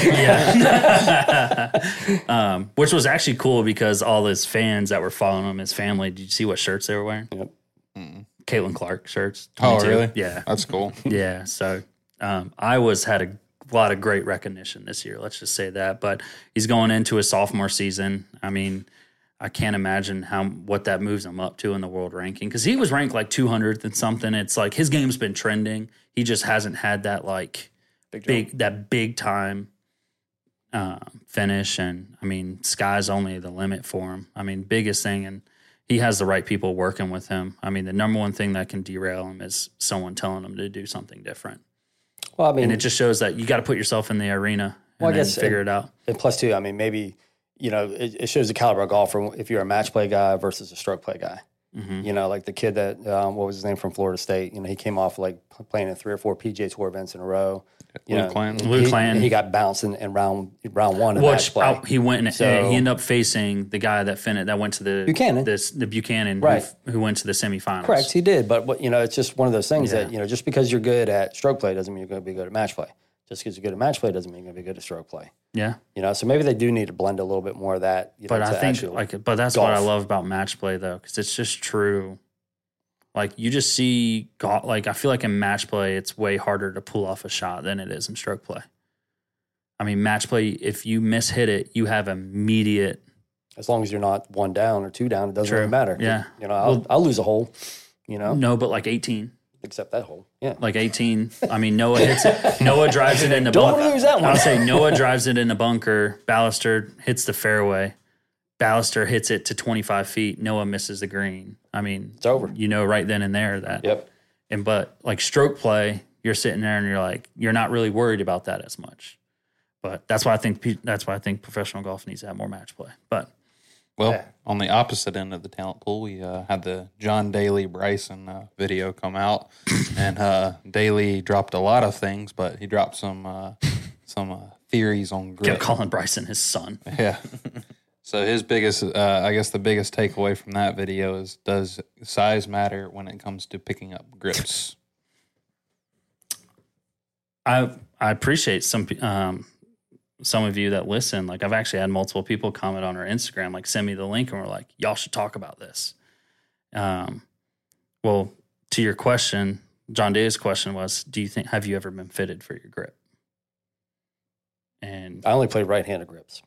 Speaker 1: um, which was actually cool because all his fans that were following him, his family, did you see what shirts they were wearing?
Speaker 3: Yep.
Speaker 1: Caitlin Clark shirts.
Speaker 2: Oh,
Speaker 1: twenty-two.
Speaker 2: really?
Speaker 1: Yeah.
Speaker 2: That's cool.
Speaker 1: Yeah. So um, Iowa's had a lot of great recognition this year. Let's just say that. But he's going into his sophomore season. I mean, I can't imagine how what that moves him up to in the world ranking because he was ranked like two hundredth and something. It's like his game's been trending. He just hasn't had that like
Speaker 4: Big, jump.
Speaker 1: big that big time uh, finish. And I mean, sky's only the limit for him. I mean, biggest thing, and he has the right people working with him. I mean, the number one thing that can derail him is someone telling him to do something different.
Speaker 3: Well, I mean,
Speaker 1: And it just shows that you got to put yourself in the arena and
Speaker 3: Well, I
Speaker 1: then
Speaker 3: guess-
Speaker 1: figure it out.
Speaker 3: and plus, too, I mean, maybe, you know, it, it shows the caliber of golfer if you're a match play guy versus a stroke play guy.
Speaker 1: Mm-hmm.
Speaker 3: You know, like the kid that, um, what was his name from Florida State? You know, he came off like playing in three or four P G A Tour events in a row. You
Speaker 2: Luke
Speaker 3: know,
Speaker 2: Clanton.
Speaker 1: Luke
Speaker 3: he,
Speaker 1: Clanton.
Speaker 3: He got bounced in, in round round one in
Speaker 1: Which
Speaker 3: match play.
Speaker 1: out, he went and
Speaker 3: So-
Speaker 1: he ended up facing the guy that fin- that went to the
Speaker 3: Buchanan.
Speaker 1: this the Buchanan
Speaker 3: Right.
Speaker 1: who, who went to the semifinals.
Speaker 3: Correct, he did. But, what you know, it's just one of those things
Speaker 1: Yeah.
Speaker 3: that, you know, just because you're good at stroke play doesn't mean you're going to be good at match play. Just because you're good at match play doesn't mean you're going to be good at stroke play.
Speaker 1: Yeah,
Speaker 3: You know, so maybe they do need to blend a little bit more of that. You know,
Speaker 1: but I
Speaker 3: to
Speaker 1: think
Speaker 3: actual-
Speaker 1: like, but that's what I
Speaker 3: golf.
Speaker 1: love about match play though, because it's just true. Like you just see, go- like I feel like in match play, it's way harder to pull off a shot than it is in stroke play. I mean, match play, if you miss hit it, you have immediate.
Speaker 3: as long as you're not one down or two down, it doesn't
Speaker 1: True.
Speaker 3: really matter.
Speaker 1: Yeah.
Speaker 3: You know, I'll,
Speaker 1: Well-
Speaker 3: I'll lose a hole, you know,
Speaker 1: No, but like eighteen.
Speaker 3: except that hole. Yeah.
Speaker 1: Like eighteen. I mean, Noah hits it. Noah drives it in the
Speaker 3: Don't
Speaker 1: bunker.
Speaker 3: lose that one.
Speaker 1: I'll say Noah drives it in the bunker. Ballaster hits the fairway. Ballaster hits it to twenty-five feet. Noah misses the green. I mean,
Speaker 3: It's over.
Speaker 1: You know, right then and there that.
Speaker 3: Yep.
Speaker 1: And but like stroke play, you're sitting there and you're like, you're not really worried about that as much. But that's why I think pe- that's why I think professional golf needs to have more match play. But
Speaker 2: Well,
Speaker 3: Yeah.
Speaker 2: on the opposite end of the talent pool, we uh, had the John Daly Bryson uh, video come out, and uh, Daly dropped a lot of things, but he dropped some uh, some uh, theories on
Speaker 1: kept
Speaker 2: grip.
Speaker 1: calling Bryson his son.
Speaker 2: Yeah. So his biggest, uh, I guess, the biggest takeaway from that video is: does size matter when it comes to picking up grips?
Speaker 1: I I appreciate some pe- um, some of you that listen. Like I've actually had multiple people comment on our Instagram, like send me the link, and we're like, y'all should talk about this. Um, well, to your question, John Day's question was, do you think have you ever been fitted for your grip? And
Speaker 3: I only play right-handed grips.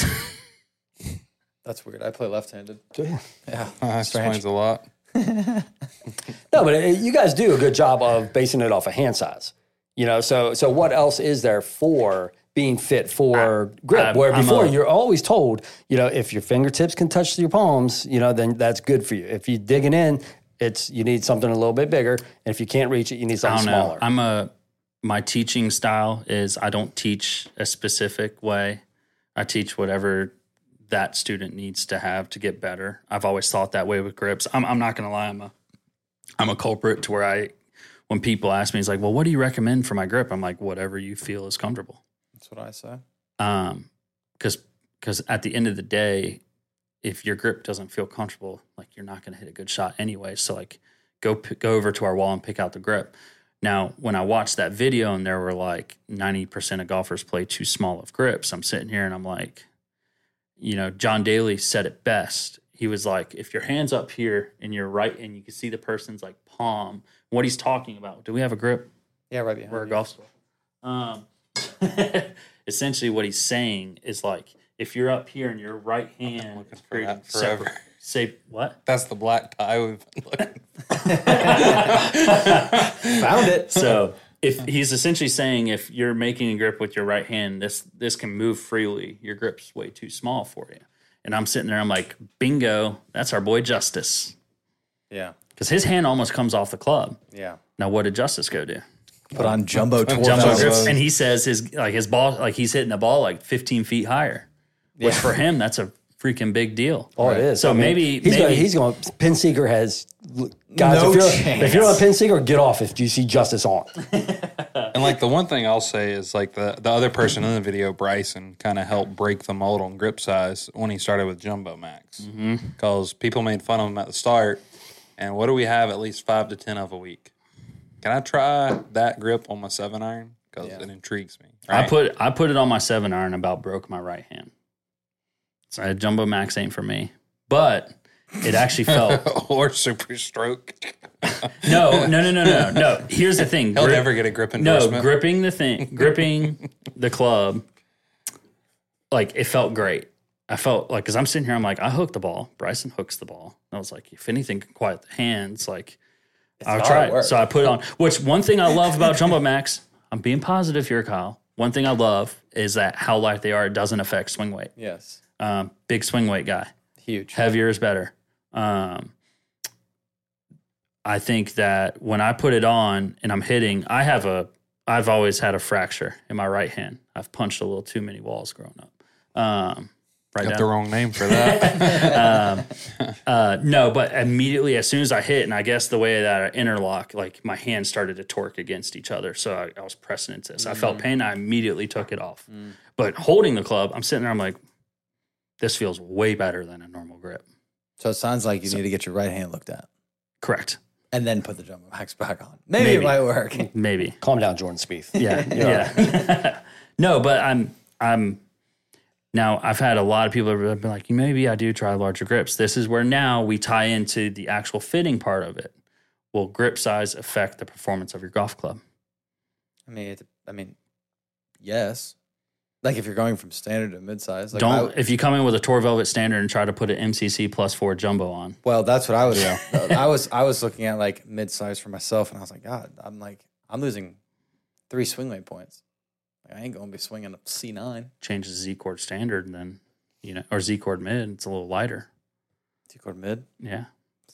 Speaker 4: That's weird. I play left-handed.
Speaker 3: Yeah.
Speaker 4: Yeah.
Speaker 2: That explains a lot.
Speaker 3: No, but uh, you guys do a good job of basing it off of hand size. You know, so so what else is there for being fit for grip?
Speaker 1: I'm-
Speaker 3: Where
Speaker 1: I'm
Speaker 3: before
Speaker 1: a-
Speaker 3: you're always told, you know, if your fingertips can touch your palms, you know, then that's good for you. If you're digging in, it's you need something a little bit bigger. And if you can't reach it, you need
Speaker 1: I
Speaker 3: something
Speaker 1: don't know.
Speaker 3: smaller.
Speaker 1: I'm a my teaching style is I don't teach a specific way. I teach whatever that student needs to have to get better. I've always thought that way with grips. I'm, I'm not going to lie. I'm a I'm a culprit to where I when people ask me, it's like, well, what do you recommend for my grip? I'm like, whatever you feel is comfortable.
Speaker 4: That's what I say.
Speaker 1: Um, because because at the end of the day, if your grip doesn't feel comfortable, like you're not going to hit a good shot anyway. So like, go p- go over to our wall and pick out the grip. Now, when I watched that video and there were like ninety percent of golfers play too small of grips, I'm sitting here and I'm like, you know, John Daly said it best. He was like, if your hand's up here and you're right and you can see the person's like palm, what he's talking about. Do we have a grip?
Speaker 4: Yeah, right behind
Speaker 1: We're a
Speaker 4: you.
Speaker 1: golf school. Um, essentially, what he's saying is like, if you're up here and your right hand
Speaker 2: looking
Speaker 1: is
Speaker 2: for
Speaker 1: creating
Speaker 2: that forever.
Speaker 1: separate, say what?
Speaker 2: That's the black tie we've been looking for.
Speaker 4: Found it.
Speaker 1: So if he's essentially saying if you're making a grip with your right hand, this this can move freely. Your grip's way too small for you. And I'm sitting there, I'm like, bingo, that's our boy Justice.
Speaker 4: Yeah.
Speaker 1: Because his hand almost comes off the club.
Speaker 4: Yeah.
Speaker 1: Now what did Justice go do?
Speaker 4: Put on jumbo tour
Speaker 1: Jumbo
Speaker 2: Jumbo
Speaker 1: grips.
Speaker 2: grips.
Speaker 1: And he says his like his ball like he's hitting the ball like fifteen feet higher. Which for him, that's a freaking big deal.
Speaker 3: Oh, it is.
Speaker 1: So maybe-
Speaker 3: he's going.
Speaker 1: maybe-
Speaker 3: He's going. Pin Seeker has guys.
Speaker 4: No
Speaker 3: if, you're,
Speaker 4: chance.
Speaker 3: if you're on a Pin Seeker, get off if you see Justice on.
Speaker 2: And like the one thing I'll say is like the, the other person in the video, Bryson, kind of helped break the mold on grip size when he started with Jumbo Max. Because people made fun of him at the start. And what do we have? At least five to ten of a week. Can I try that grip on my seven iron? Because
Speaker 4: Yeah.
Speaker 2: it intrigues me.
Speaker 1: I
Speaker 2: right?
Speaker 1: put I put it on my seven iron, about broke my right hand. So Jumbo Max ain't for me. But it actually felt
Speaker 2: or super stroke.
Speaker 1: no, no, no, no, no, no. Here's the thing.
Speaker 2: He'll
Speaker 1: Grip-
Speaker 2: never get a grip
Speaker 1: no,
Speaker 2: endorsement.
Speaker 1: gripping the thing, gripping the club, like it felt great. I felt like, because I'm sitting here, I'm like, I hooked the ball. Bryson hooks the ball. I was like, if anything can quiet the hands, like, I'll
Speaker 4: hard
Speaker 1: try it.
Speaker 4: work.
Speaker 1: So I put it on, which one thing I love about Jumbo Max, I'm being positive here, Kyle. One thing I love is that how light they are, it doesn't affect swing weight.
Speaker 4: Yes.
Speaker 1: Um, big swing weight guy.
Speaker 4: Huge.
Speaker 1: Heavier is better. Um, I think that when I put it on and I'm hitting, I have a, I've always had a fracture in my right hand. I've punched a little too many walls growing up. Um, right
Speaker 2: Got
Speaker 1: down.
Speaker 2: the wrong name for that.
Speaker 1: Uh, no, but immediately as soon as I hit, and I guess the way that I interlock, like my hands started to torque against each other. So I, I was pressing into this. I felt pain. I immediately took it off. But holding the club, I'm sitting there, I'm like, this feels way better than a normal grip.
Speaker 4: So it sounds like you need to get your right hand looked at
Speaker 1: Correct.
Speaker 4: and then put the jumbo max back on. Maybe,
Speaker 1: Maybe.
Speaker 4: it might work.
Speaker 1: Maybe.
Speaker 3: Calm down, Jordan Spieth.
Speaker 1: Yeah, yeah. No, but I'm I'm now I've had a lot of people that have been like, maybe I do try larger grips. This is where now we tie into the actual fitting part of it. Will grip size affect the performance of your golf club?
Speaker 4: I mean, it, I mean, yes. Like if you're going from standard to mid-size. Like
Speaker 1: Don't
Speaker 4: I,
Speaker 1: if you come in with a Tour Velvet standard and try to put an M C C plus four jumbo on.
Speaker 4: well, that's what I was. I was I was looking at like mid-size for myself, and I was like, God, I'm like I'm losing three swing weight points. Like, I ain't gonna be swinging a C nine.
Speaker 1: Changes Z chord standard, and then you know, or Z chord mid, it's a little lighter.
Speaker 4: T chord mid.
Speaker 1: Yeah,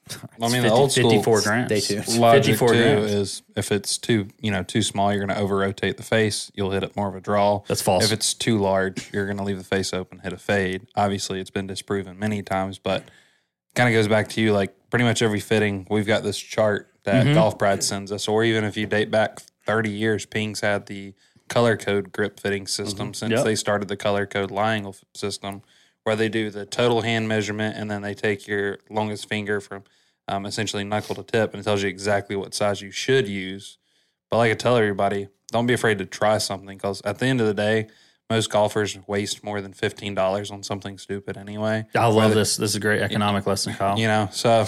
Speaker 2: I mean,
Speaker 1: fifty,
Speaker 2: the old school
Speaker 1: fifty-four grams.
Speaker 4: Day two.
Speaker 2: logic
Speaker 1: fifty-four
Speaker 2: too
Speaker 1: grams.
Speaker 2: is if it's too you know too small, you're going to over rotate the face. You'll hit it more of a draw.
Speaker 1: That's false.
Speaker 2: If it's too large, you're going to leave the face open, hit a fade. Obviously, it's been disproven many times, but kind of goes back to you. Like pretty much every fitting, we've got this chart that
Speaker 1: Mm-hmm.
Speaker 2: Golf Brad sends us, or even if you date back thirty years, Ping's had the color code grip fitting system since
Speaker 1: Yep.
Speaker 2: they started the color code Lyingle f- system, where they do the total hand measurement and then they take your longest finger from um, essentially knuckle to tip, and it tells you exactly what size you should use. But like I tell everybody, don't be afraid to try something, because at the end of the day, most golfers waste more than fifteen dollars on something stupid anyway.
Speaker 1: I love this. This is a great economic lesson, Kyle.
Speaker 2: You know, so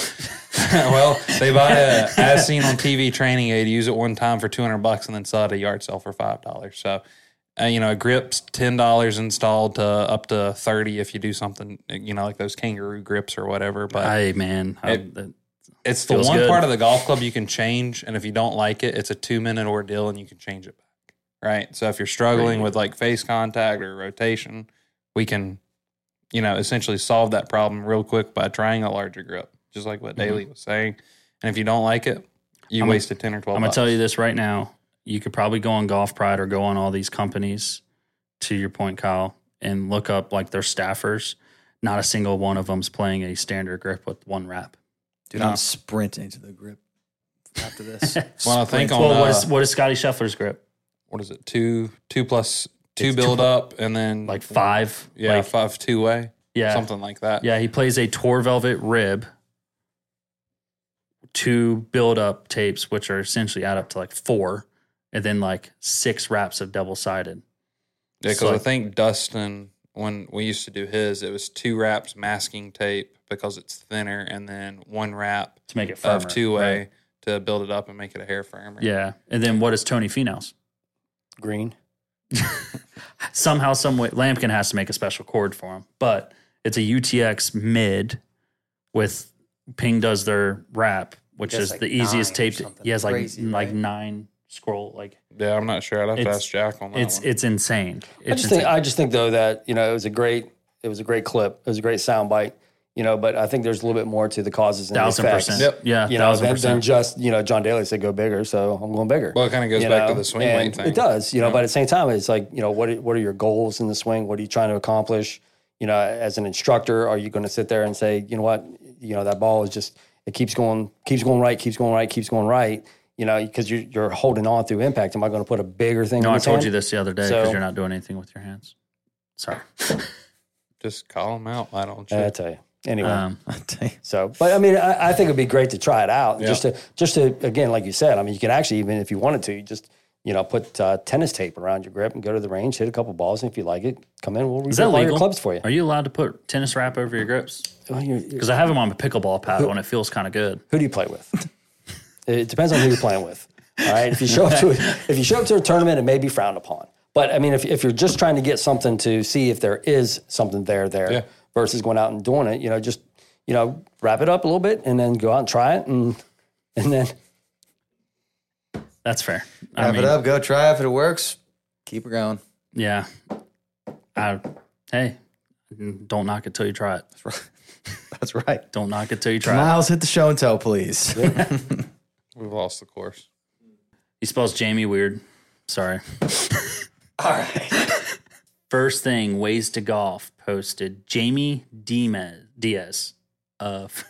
Speaker 2: well, they buy a as seen on T V training aid, use it one time for two hundred bucks, and then sell it at a yard sale for five dollars. So, uh, you know, a grip's ten dollars installed to up to thirty if you do something, you know, like those kangaroo grips or whatever. But
Speaker 1: Hey man, I-
Speaker 2: It-
Speaker 1: that-
Speaker 2: it's the
Speaker 1: feels
Speaker 2: one
Speaker 1: good.
Speaker 2: part of the golf club you can change, and if you don't like it, it's a two minute ordeal, and you can change it back. Right. So if you're struggling with like face contact or rotation, we can, you know, essentially solve that problem real quick by trying a larger grip, just like what Daly was saying. And if you don't like it, you
Speaker 1: I'm-
Speaker 2: wasted ten or twelve.
Speaker 1: I'm gonna
Speaker 2: bucks.
Speaker 1: tell you this right now. You could probably go on Golf Pride or go on all these companies, to your point, Kyle, and look up like their staffers. Not a single one of them's playing a standard grip with one wrap.
Speaker 4: Dude,
Speaker 2: No.
Speaker 4: I'm sprinting to the grip after this.
Speaker 2: Well, I think on
Speaker 1: Well,
Speaker 2: uh,
Speaker 1: what is what is Scotty Scheffler's grip?
Speaker 2: what is it? Two, two plus two
Speaker 1: It's
Speaker 2: build
Speaker 1: two-
Speaker 2: up, and then
Speaker 1: Like five?
Speaker 2: yeah,
Speaker 1: Like,
Speaker 2: five two way,
Speaker 1: yeah.
Speaker 2: something like that.
Speaker 1: Yeah, he plays a Tour Velvet rib, two build up tapes, which are essentially add up to like four, and then like six wraps of double sided.
Speaker 2: Yeah, because
Speaker 1: So-
Speaker 2: I think Dustin, when we used to do his, it was two wraps masking tape because it's thinner, and then one wrap
Speaker 1: To make it firmer.
Speaker 2: of two way
Speaker 1: right?
Speaker 2: to build it up and make it a hair firmer.
Speaker 1: Yeah. And then what is Tony Finau's?
Speaker 3: Green.
Speaker 1: somehow, some way, Lampkin has to make a special cord for him. But it's a U T X mid with Ping does their wrap, which
Speaker 3: That's
Speaker 1: is
Speaker 3: like
Speaker 1: the easiest
Speaker 3: nine or
Speaker 1: tape. to-
Speaker 3: something
Speaker 1: He has like
Speaker 3: crazy,
Speaker 1: like
Speaker 3: right?
Speaker 1: nine scroll. Like
Speaker 2: Yeah, I'm not sure. I'd have to
Speaker 1: It's-
Speaker 2: ask Jack on that
Speaker 1: it's
Speaker 2: one.
Speaker 1: it's insane.
Speaker 3: I
Speaker 1: It's
Speaker 3: just think
Speaker 1: insane.
Speaker 3: I just think though that you know it was a great it was a great clip. It was a great soundbite. You know, but I think there's a little bit more to the causes and the
Speaker 1: thousand
Speaker 3: effects.
Speaker 1: percent.
Speaker 2: Yep.
Speaker 1: Yeah,
Speaker 3: You know,
Speaker 1: thousand
Speaker 3: than, than
Speaker 1: percent.
Speaker 3: just you know John Daly said go bigger, so I'm going bigger.
Speaker 2: Well, it kind of goes
Speaker 3: you
Speaker 2: back
Speaker 3: know?
Speaker 2: to the swing
Speaker 3: And
Speaker 2: weight thing.
Speaker 3: It does, you know, but at the same time, it's like, you know, what are, what are your goals in the swing? What are you trying to accomplish? You know, as an instructor, are you going to sit there and say, you know what, you know, that ball is just, it keeps going, keeps going right, keeps going right, keeps going right, you know, because you're, you're holding on through impact. Am I going to put a bigger thing
Speaker 1: No,
Speaker 3: in
Speaker 1: I
Speaker 3: his
Speaker 1: told
Speaker 3: hand?
Speaker 1: you this the other day because
Speaker 3: So-
Speaker 1: you're not doing anything with your hands. Sorry.
Speaker 2: Just call him out. Why don't you?
Speaker 3: I tell you. Anyway.
Speaker 1: Um,
Speaker 4: I tell you.
Speaker 3: So, but I mean, I, I think it'd be great to try it out,
Speaker 2: Yeah.
Speaker 3: just to, just to, again, like you said. I mean, you can actually, even if you wanted to, you just, you know, put uh, tennis tape around your grip and go to the range, hit a couple balls, and if you like it, come in. We'll
Speaker 1: is that
Speaker 3: rebuild all
Speaker 1: legal?
Speaker 3: your clubs for you.
Speaker 1: Are you allowed to put tennis wrap over your grips?
Speaker 3: Well, you're- you're-
Speaker 1: Because I have them on a pickleball paddle and it feels kind of good.
Speaker 3: who do you play with? It depends on who you're playing with. All right. If you show up to a, if you show up to a tournament, it may be frowned upon. But I mean, if if you're just trying to get something to see if there is something there there
Speaker 2: Yeah.
Speaker 3: versus going out and doing it, you know, just you know, wrap it up a little bit and then go out and try it and and then
Speaker 1: That's fair. I
Speaker 4: Wrap
Speaker 1: mean,
Speaker 4: it up. Go try it. If it works, keep it going.
Speaker 1: yeah. I, hey, don't knock it till you try it.
Speaker 4: That's right. That's right.
Speaker 1: Don't knock it till you try it.
Speaker 4: Miles, hit the show and tell, please.
Speaker 2: We've lost the course.
Speaker 1: He spells Jamie weird. Sorry.
Speaker 3: all right.
Speaker 1: First thing, Ways to Golf posted Jamie Diaz, Diaz of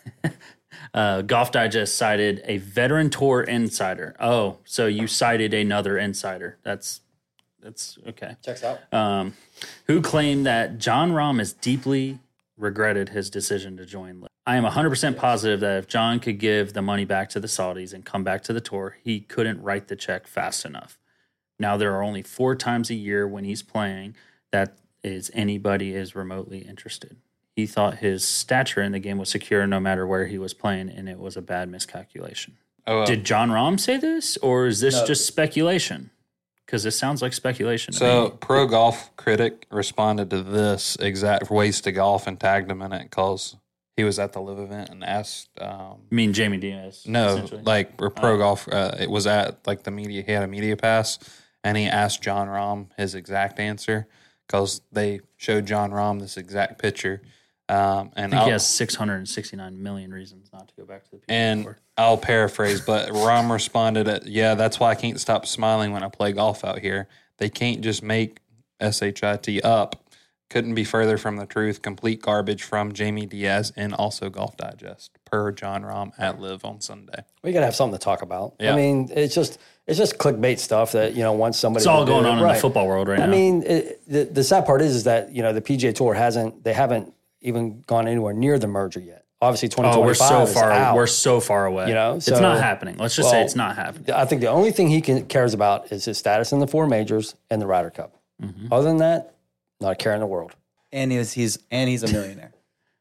Speaker 1: uh, Golf Digest cited a veteran tour insider. Oh, so you cited another insider. That's that's okay.
Speaker 3: Checks out.
Speaker 1: Um, who claimed that John Rahm has deeply regretted his decision to join. I am one hundred percent positive that if John could give the money back to the Saudis and come back to the tour, he couldn't write the check fast enough. Now there are only four times a year when he's playing that is anybody is remotely interested. He thought his stature in the game was secure no matter where he was playing, and it was a bad miscalculation.
Speaker 2: Oh, uh,
Speaker 1: Did John Rahm say this, or is this
Speaker 3: No.
Speaker 1: just speculation? Because this sounds like speculation to
Speaker 2: so
Speaker 1: me.
Speaker 2: Pro Golf Critic responded to this exact Ways to Golf and tagged him in it because he was at the live event and asked. Um,
Speaker 1: I mean, Jamie Diaz.
Speaker 2: no,
Speaker 1: essentially.
Speaker 2: like or Pro Golf. Uh, it was at like the media. He had a media pass, and he asked John Rahm his exact answer because they showed John Rahm this exact picture. Um, and
Speaker 1: I think
Speaker 2: I'll-
Speaker 1: he has six hundred sixty-nine million reasons not to go back to the P G A
Speaker 2: And
Speaker 1: Tour.
Speaker 2: I'll paraphrase, but Rahm responded, at, yeah, that's why I can't stop smiling when I play golf out here. They can't just make S H I T up. Couldn't be further from the truth. Complete garbage from Jamie Diaz and also Golf Digest, per John Rahm at Live on Sunday.
Speaker 3: We gotta have something to talk about.
Speaker 2: Yeah.
Speaker 3: I mean, it's just it's just clickbait stuff that you know once somebody
Speaker 1: It's all
Speaker 3: will do
Speaker 1: going
Speaker 3: it,
Speaker 1: on in
Speaker 3: right.
Speaker 1: the football world right
Speaker 3: I
Speaker 1: now.
Speaker 3: mean, it, the the sad part is is that you know the P G A Tour hasn't they haven't even gone anywhere near the merger yet. Obviously, twenty
Speaker 1: oh, we're
Speaker 3: twenty-five
Speaker 1: so
Speaker 3: is
Speaker 1: far.
Speaker 3: out.
Speaker 1: We're so far away.
Speaker 3: You know,
Speaker 1: it's
Speaker 3: so-
Speaker 1: not happening. Let's just say
Speaker 3: Well,
Speaker 1: it's not happening.
Speaker 3: I think the only thing he can, cares about is his status in the four majors and the Ryder Cup.
Speaker 1: Mm-hmm.
Speaker 3: Other than that, not a care in the world.
Speaker 4: and he's he's and he's a millionaire.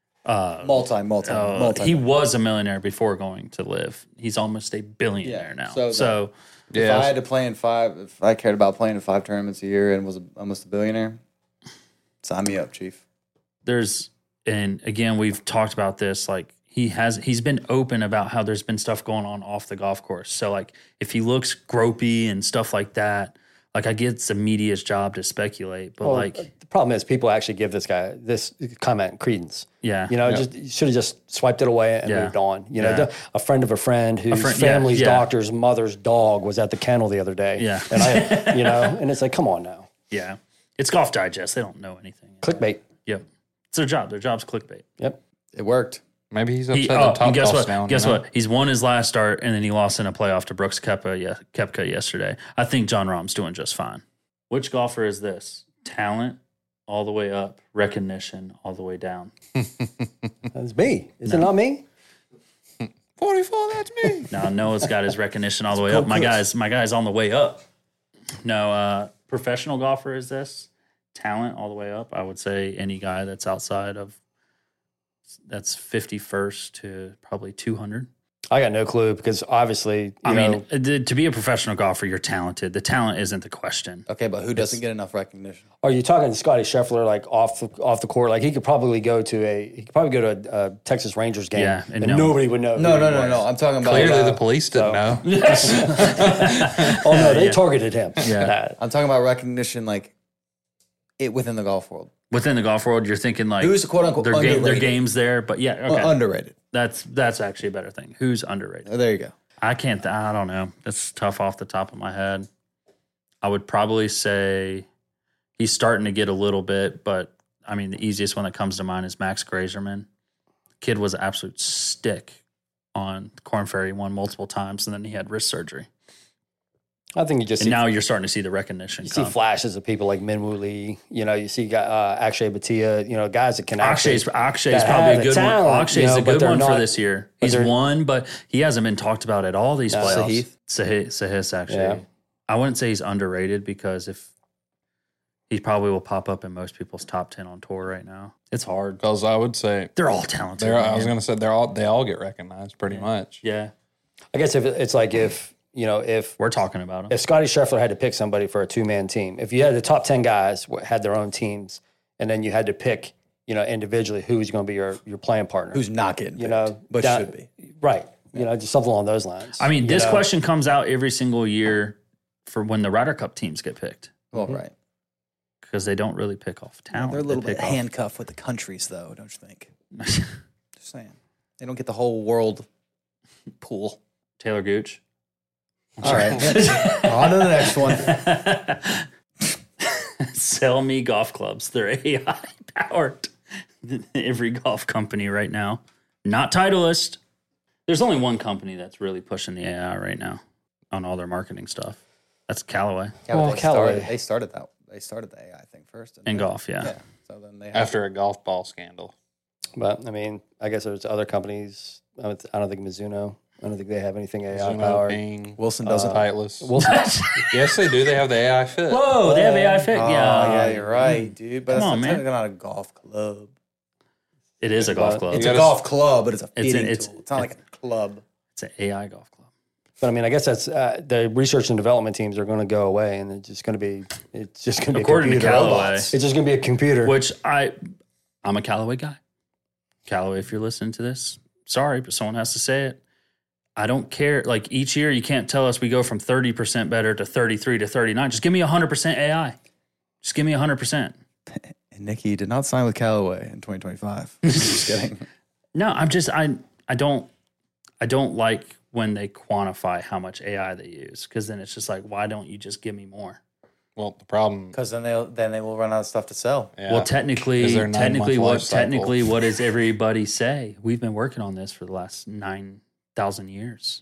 Speaker 1: Uh,
Speaker 4: multi, multi,
Speaker 1: uh,
Speaker 4: multi.
Speaker 1: he was a millionaire before going to Live. He's almost a billionaire
Speaker 4: Yeah,
Speaker 1: now.
Speaker 4: so
Speaker 1: So,
Speaker 4: that- If I had to play in five, if I cared about playing in five tournaments a year and was a, almost a billionaire, sign me up, Chief.
Speaker 1: there's and again we've talked about this. Like he has, he's been open about how there's been stuff going on off the golf course. So like if he looks gropey and stuff like that, like I get it's the media's job to speculate, but
Speaker 3: Well,
Speaker 1: like
Speaker 3: the problem is people actually give this guy this comment credence.
Speaker 1: yeah,
Speaker 3: You know, just should have just swiped it away and
Speaker 1: Yeah.
Speaker 3: moved on. You know,
Speaker 1: Yeah.
Speaker 3: the- a friend of a friend whose
Speaker 1: friend- yeah,
Speaker 3: family's
Speaker 1: yeah.
Speaker 3: doctor's mother's dog was at the kennel the other day.
Speaker 1: Yeah.
Speaker 3: and I, you know, and it's like, come on now,
Speaker 1: yeah, it's Golf Digest. They don't know anything.
Speaker 3: clickbait.
Speaker 1: Yep, it's their job. Their job's clickbait.
Speaker 3: Yep.
Speaker 4: It worked.
Speaker 2: Maybe he's
Speaker 1: He,
Speaker 2: upset
Speaker 1: oh,
Speaker 2: the top
Speaker 1: and guess
Speaker 2: golf's
Speaker 1: what?
Speaker 2: down.
Speaker 1: Guess
Speaker 2: you know?
Speaker 1: what? He's won his last start, and then he lost in a playoff to Brooks Koepka, yeah, Koepka yesterday. I think John Rahm's doing just fine. Which golfer is this? Talent all the way up, recognition all the way down.
Speaker 3: That's me. Is it not me?
Speaker 2: forty-four, that's me.
Speaker 1: Now Noah's got his recognition all the way up. My guy's my guy's on the way up. No, uh, professional golfer is this? Talent all the way up. I would say any guy that's outside of that's fifty-first to probably two hundred.
Speaker 3: I got no clue because obviously, you
Speaker 1: I
Speaker 3: know,
Speaker 1: mean, uh, th- to be a professional golfer, you're talented. The talent isn't the question.
Speaker 4: Okay, but who doesn't get enough recognition?
Speaker 3: are you talking Scotty Scheffler like off the, off the court? Like he could probably go to a he could probably go to a, a Texas Rangers game,
Speaker 1: Yeah,
Speaker 3: and,
Speaker 1: and no-
Speaker 3: nobody would know.
Speaker 4: No,
Speaker 3: who
Speaker 4: no,
Speaker 3: he
Speaker 4: no,
Speaker 3: was.
Speaker 4: no. I'm talking about.
Speaker 2: Clearly,
Speaker 4: uh,
Speaker 2: the police didn't know.
Speaker 3: Oh no, they targeted him.
Speaker 1: Yeah.
Speaker 3: Nah.
Speaker 4: I'm talking about recognition, like it within the golf world.
Speaker 1: Within the golf world, you're thinking like
Speaker 4: Who's quote unquote
Speaker 1: their, ga- their
Speaker 4: underrated?
Speaker 1: games there, but yeah, okay,
Speaker 4: Uh, underrated.
Speaker 1: that's that's actually a better thing. Who's underrated?
Speaker 4: Oh, there you go.
Speaker 1: I can't. Th- I don't know. That's tough off the top of my head. I would probably say he's starting to get a little bit, but I mean, the easiest one that comes to mind is Max Grazerman. Kid was an absolute stick on Korn Ferry, won multiple times, and then he had wrist surgery.
Speaker 3: I think you just
Speaker 1: And
Speaker 3: see,
Speaker 1: now you're starting to see the recognition
Speaker 3: you see
Speaker 1: come.
Speaker 3: flashes of people like Minwoo Lee. You know, you see uh, Akshay Bhatia. You know, guys that can
Speaker 1: Akshay's,
Speaker 3: actually.
Speaker 1: Akshay's
Speaker 3: that
Speaker 1: probably
Speaker 3: have
Speaker 1: a
Speaker 3: the
Speaker 1: good
Speaker 3: talent,
Speaker 1: one. Akshay's
Speaker 3: you know,
Speaker 1: a
Speaker 3: but
Speaker 1: good
Speaker 3: they're
Speaker 1: one for
Speaker 3: not-
Speaker 1: this year.
Speaker 3: but
Speaker 1: He's
Speaker 3: they're-
Speaker 1: won, but he hasn't been talked about at all these
Speaker 3: No.
Speaker 1: playoffs.
Speaker 4: Sahith?
Speaker 1: Sahith, Sahith actually.
Speaker 3: Yeah.
Speaker 1: I wouldn't say he's underrated because if he probably will pop up in most people's top ten on tour right now. It's hard.
Speaker 2: Because I would say
Speaker 1: They're all talented.
Speaker 2: they're. I was
Speaker 1: man.
Speaker 2: going to say they're all. They all get recognized pretty much.
Speaker 1: Yeah,
Speaker 3: I guess if it- it's like if you know if
Speaker 1: we're talking about him.
Speaker 3: if Scotty Scheffler had to pick somebody for a two man team, if you had the top ten guys w- had their own teams, and then you had to pick, you know, individually who's going to be your your playing partner,
Speaker 4: Who's not getting
Speaker 3: you
Speaker 4: picked,
Speaker 3: know,
Speaker 4: but
Speaker 3: down-
Speaker 4: should be.
Speaker 3: right? You know, just something along those lines.
Speaker 1: I mean,
Speaker 3: you
Speaker 1: this
Speaker 3: know?
Speaker 1: question comes out every single year for when the Ryder Cup teams get picked
Speaker 4: Well, right.
Speaker 1: because they don't really pick off talent.
Speaker 4: They're a
Speaker 1: They
Speaker 4: little bit
Speaker 1: pick off-
Speaker 4: handcuffed with the countries, though, don't you think? Just saying. They don't get the whole world pool.
Speaker 1: Taylor Gooch.
Speaker 4: All right. On to the next one.
Speaker 1: Sell me golf clubs. They're A I powered. Every golf company right now. Not Titleist. There's only one company that's really pushing the A I right now on all their marketing stuff. That's Callaway.
Speaker 4: Yeah, but
Speaker 3: Well,
Speaker 4: they,
Speaker 3: Callaway.
Speaker 4: started, they started that. They started the A I thing first. didn't
Speaker 1: In
Speaker 4: they?
Speaker 1: golf, yeah.
Speaker 4: Yeah. So then they have,
Speaker 2: After a golf ball scandal.
Speaker 3: But I mean, I guess there's other companies. I don't I don't think Mizuno. I don't think they have anything A I
Speaker 2: Zuno,
Speaker 3: powered.
Speaker 2: Bing,
Speaker 4: Wilson doesn't.
Speaker 2: Titleist.
Speaker 3: Well,
Speaker 2: Yes, they do. They have the A I fit.
Speaker 1: Whoa, they have A I fit.
Speaker 4: Oh,
Speaker 1: yeah.
Speaker 4: yeah, you're right, dude. But
Speaker 1: Come
Speaker 4: it's
Speaker 1: on,
Speaker 4: not
Speaker 1: man.
Speaker 4: technically not a golf club.
Speaker 1: It is a golf club.
Speaker 4: It's
Speaker 2: You
Speaker 4: a
Speaker 2: gotta-
Speaker 4: golf club, but it's a
Speaker 1: It's
Speaker 4: fitting
Speaker 1: a- it's-
Speaker 4: tool. It's not like a club.
Speaker 1: It's an A I golf club.
Speaker 3: but I mean, I guess that's uh, the research and development teams are going to go away, and it's just going to be it's just going to be
Speaker 1: According
Speaker 3: a
Speaker 1: to
Speaker 3: computer.
Speaker 1: Callaway.
Speaker 3: It's just going to be a computer.
Speaker 1: Which I, I'm a Callaway guy. Callaway, if you're listening to this, sorry, but someone has to say it. I don't care. Like each year, you can't tell us we go from thirty percent better to thirty-three to thirty-nine. Just give me one hundred percent A I. Just give me one hundred percent.
Speaker 4: And Nikki did not sign with Callaway in twenty twenty-five. Just kidding.
Speaker 1: No, I'm just I I don't I don't like when they quantify how much A I they use because then it's just like why don't you just give me more?
Speaker 2: Well, the problem.
Speaker 4: Because then they then they will run out of stuff to sell.
Speaker 2: Yeah.
Speaker 1: Well, technically,
Speaker 2: Is there a nine-month
Speaker 1: technically,
Speaker 2: life
Speaker 1: what
Speaker 2: cycle?
Speaker 1: technically what does everybody say? We've been working on this for the last nine thousand years.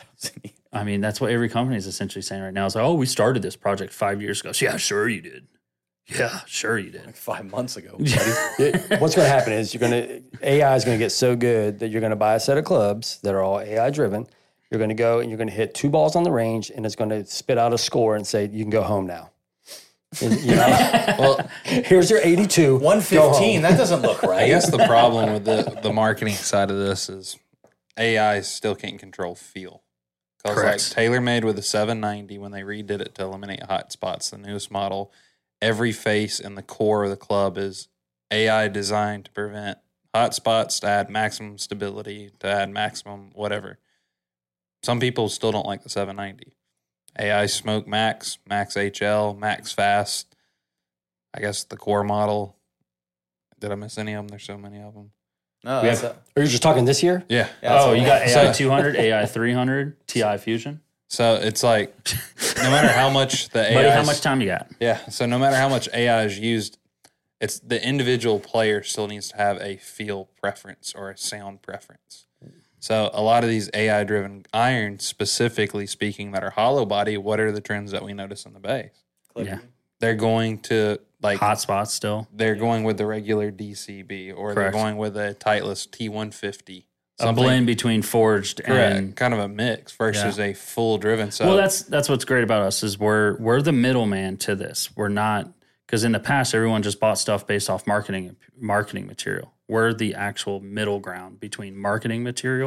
Speaker 1: I mean, that's what every company is essentially saying right now. It's like, oh, we started this project five years ago. So, yeah, sure you did. Yeah, sure you did.
Speaker 4: Like five months ago.
Speaker 3: It- what's going to happen is you're going to A I is going to get so good that you're going to buy a set of clubs that are all A I driven. You're going to go and you're going to hit two balls on the range, and it's going to spit out a score and say you can go home now. And, you know,
Speaker 2: Well,
Speaker 3: here's your eighty-two.
Speaker 4: one
Speaker 3: Go
Speaker 4: fifteen.
Speaker 3: home.
Speaker 4: That doesn't look right.
Speaker 2: I guess the problem with the, the marketing side of this is A I still can't control feel. Because like
Speaker 1: Correct.
Speaker 2: TaylorMade with the seven ninety, when they redid it to eliminate hot spots, the newest model, every face in the core of the club is A I designed to prevent hot spots, to add maximum stability, to add maximum whatever. Some people still don't like the seven ninety. A I Smoke Max, Max H L, Max Fast. I guess the core model. Did I miss any of them? There's so many of them.
Speaker 4: No,
Speaker 1: We
Speaker 4: that's
Speaker 1: have-
Speaker 4: a,
Speaker 3: Are you just talking this year?
Speaker 2: Yeah.
Speaker 4: yeah, that's
Speaker 1: Oh,
Speaker 4: a-
Speaker 1: you got A I
Speaker 2: So-
Speaker 1: two hundred, A I three hundred, T I Fusion.
Speaker 2: So it's like no matter how much the A I,
Speaker 1: Buddy, how
Speaker 2: is-
Speaker 1: much time you got?
Speaker 2: yeah. So no matter how much A I is used, it's the individual player still needs to have a feel preference or a sound preference. So a lot of these A I driven irons, specifically speaking, that are hollow body, what are the trends that we notice in the base?
Speaker 1: Yeah.
Speaker 2: They're going to like
Speaker 1: Hot spots still.
Speaker 2: they're going with the regular D C B or
Speaker 1: Correct.
Speaker 2: they're going with a Titleist T one fifty.
Speaker 1: A blend between forged
Speaker 2: Correct.
Speaker 1: and
Speaker 2: Kind of a mix versus a full driven. So
Speaker 1: well, that's that's what's great about us is we're we're the middleman to this. We're not because in the past everyone just bought stuff based off marketing marketing material. We're the actual middle ground between marketing material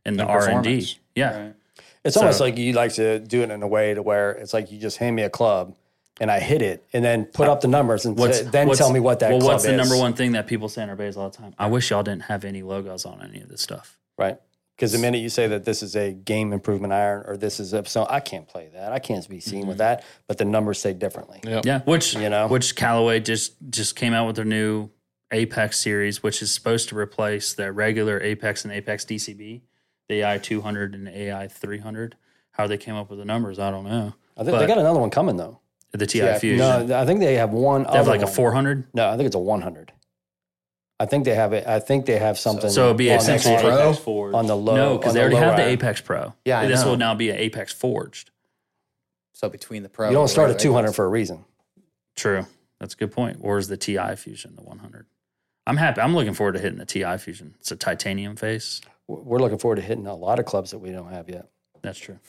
Speaker 1: in the
Speaker 2: And
Speaker 1: R and D.
Speaker 2: performance.
Speaker 1: Yeah.
Speaker 4: Right.
Speaker 3: It's
Speaker 1: So-
Speaker 3: almost like you like to do it in a way to where it's like you just hand me a club and I hit it and then put up the numbers and
Speaker 1: What's,
Speaker 3: t- then
Speaker 1: what's-
Speaker 3: tell me what that
Speaker 1: well,
Speaker 3: club
Speaker 1: what's the
Speaker 3: is.
Speaker 1: number one thing that people say in our bays all the time? I wish y'all didn't have any logos on any of this stuff.
Speaker 3: Right. Because the minute you say that this is a game improvement iron or this is a, so I can't play that. I can't be seen with that, but the numbers say differently.
Speaker 2: Yep.
Speaker 1: Yeah, which
Speaker 3: You know?
Speaker 1: which Callaway just just came out with their new Apex series, which is supposed to replace their regular Apex and Apex D C B, the A I two hundred and A I three hundred. How they came up with the numbers, I don't know.
Speaker 3: I think
Speaker 1: But
Speaker 3: they got another one coming though.
Speaker 1: the T I
Speaker 3: Yeah,
Speaker 1: Fusion.
Speaker 3: no, I think they have one.
Speaker 1: they have
Speaker 3: other
Speaker 1: like a
Speaker 3: one.
Speaker 1: four hundred.
Speaker 3: No, I think it's a one hundred. I think they have it. I think they have something.
Speaker 1: So it'd be
Speaker 3: on
Speaker 1: essentially
Speaker 3: the,
Speaker 4: Pro?
Speaker 1: Apex Forged.
Speaker 3: on the low.
Speaker 1: No, because
Speaker 3: on
Speaker 1: they
Speaker 3: the
Speaker 1: already have
Speaker 3: lower
Speaker 1: the
Speaker 3: iron.
Speaker 1: Apex Pro.
Speaker 4: Yeah, I
Speaker 1: This
Speaker 4: know.
Speaker 1: will now be an Apex Forged.
Speaker 4: So between the pro,
Speaker 3: You don't
Speaker 4: and
Speaker 3: start
Speaker 4: the
Speaker 3: at two hundred
Speaker 4: Apex.
Speaker 3: for a reason.
Speaker 1: True. That's a good point. Or is the T I Fusion the one hundred? I'm happy. I'm looking forward to hitting the T I Fusion. It's a titanium face.
Speaker 3: We're looking forward to hitting a lot of clubs that we don't have yet.
Speaker 1: That's true.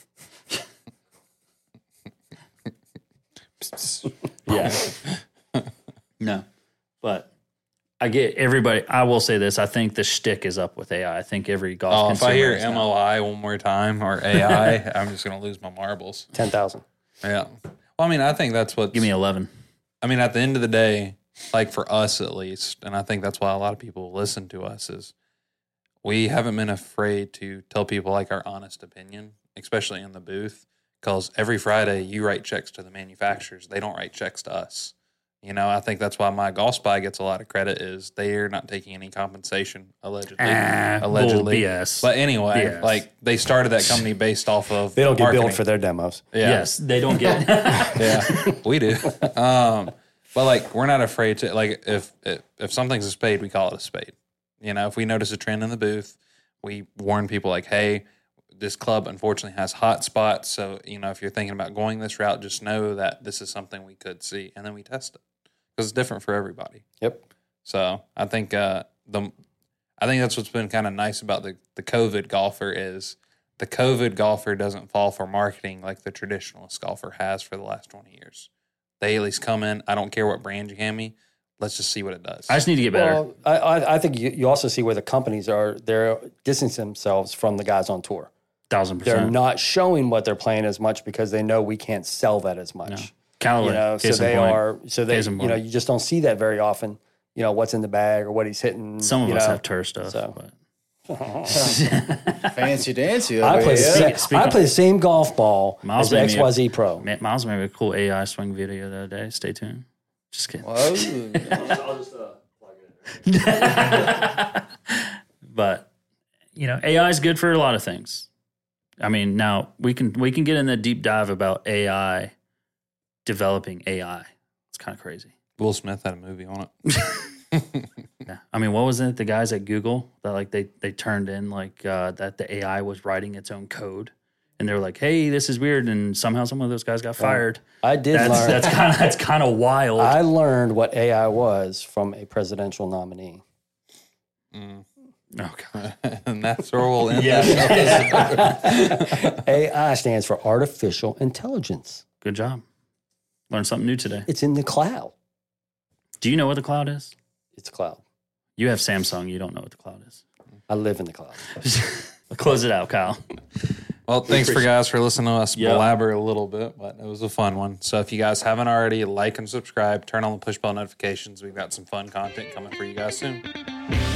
Speaker 1: Yeah. No. But I get everybody. I will say this. I think the shtick is up with A I. I think every golf
Speaker 2: Oh, if I
Speaker 1: consumer
Speaker 2: hear
Speaker 1: is now-
Speaker 2: M O I one more time or A I, I'm just gonna lose my marbles.
Speaker 3: Ten thousand.
Speaker 2: Yeah. Well, I mean, I think that's what.
Speaker 1: Give me eleven.
Speaker 2: I mean, at the end of the day, like for us at least, and I think that's why a lot of people listen to us is we haven't been afraid to tell people like our honest opinion, especially in the booth, because every Friday you write checks to the manufacturers. They don't write checks to us. You know, I think that's why my Golf Spy gets a lot of credit is they are not taking any compensation, allegedly.
Speaker 1: Ah,
Speaker 2: allegedly.
Speaker 1: bull B S.
Speaker 2: But anyway,
Speaker 1: Yes.
Speaker 2: like they started that company based off of
Speaker 3: They don't get
Speaker 2: marketing.
Speaker 3: billed for their demos.
Speaker 2: Yeah.
Speaker 1: Yes, they don't get.
Speaker 2: Yeah, we do. Um, but like, we're not afraid to like if, if if something's a spade, we call it a spade. You know, if we notice a trend in the booth, we warn people like, hey, this club unfortunately has hot spots. So you know, if you're thinking about going this route, just know that this is something we could see, and then we test it because it's different for everybody.
Speaker 3: Yep.
Speaker 2: So I think uh, the I think that's what's been kind of nice about the the COVID golfer is the COVID golfer doesn't fall for marketing like the traditionalist golfer has for the last twenty years. They at least come in. I don't care what brand you hand me. Let's just see what it does.
Speaker 1: I just need to get better.
Speaker 3: Well, I, I, I think you, you also see where the companies are. They're distancing themselves from the guys on tour.
Speaker 1: Thousand
Speaker 3: They're
Speaker 1: percent.
Speaker 3: not showing what they're playing as much because they know we can't sell that as much.
Speaker 1: Callaway.
Speaker 3: You know, so
Speaker 1: case in
Speaker 3: they
Speaker 1: point.
Speaker 3: are. So they,
Speaker 1: Case in
Speaker 3: you know,
Speaker 1: point.
Speaker 3: you just don't see that very often. You know, what's in the bag or what he's hitting.
Speaker 1: Some of
Speaker 3: you
Speaker 1: us
Speaker 3: know.
Speaker 1: have tour stuff.
Speaker 3: so.
Speaker 1: But.
Speaker 4: Fancy dancy.
Speaker 3: I
Speaker 4: over
Speaker 3: play, the
Speaker 4: here.
Speaker 3: same,
Speaker 1: Speak
Speaker 3: I
Speaker 1: of-
Speaker 3: play the same golf ball
Speaker 1: Miles
Speaker 3: as the
Speaker 1: made me
Speaker 3: X
Speaker 1: a-
Speaker 3: Y Z Pro.
Speaker 1: Man, Miles made me a cool A I swing video the other day. Stay tuned. Just kidding.
Speaker 4: Whoa.
Speaker 1: But you know, A I is good for a lot of things. I mean, now we can we can get in the deep dive about A I developing A I. It's kind of crazy.
Speaker 2: Will Smith had a movie on it.
Speaker 1: Yeah. I mean, what was it? The guys at Google that like they they turned in like uh, that the A I was writing its own code, and they were like, "Hey, this is weird," and somehow some of those guys got fired.
Speaker 3: I did
Speaker 1: That's
Speaker 3: learn.
Speaker 1: that's kind of that's kind of wild.
Speaker 3: I learned what A I was from a presidential nominee.
Speaker 2: Mm.
Speaker 1: oh god.
Speaker 2: And that's where we'll end.
Speaker 1: Yeah.
Speaker 3: A I stands for artificial intelligence.
Speaker 1: Good job. Learned something new today.
Speaker 3: It's in the cloud.
Speaker 1: Do you know what the cloud is?
Speaker 3: It's cloud.
Speaker 1: You have Samsung. You don't know what the cloud is.
Speaker 3: I live in the cloud.
Speaker 1: Close it out, Kyle.
Speaker 2: Well, thanks for guys for listening to us
Speaker 1: Yep.
Speaker 2: blabber a little bit, but it was a fun one. So if you guys haven't already, like and subscribe, turn on the push bell notifications. We've got some fun content coming for you guys soon.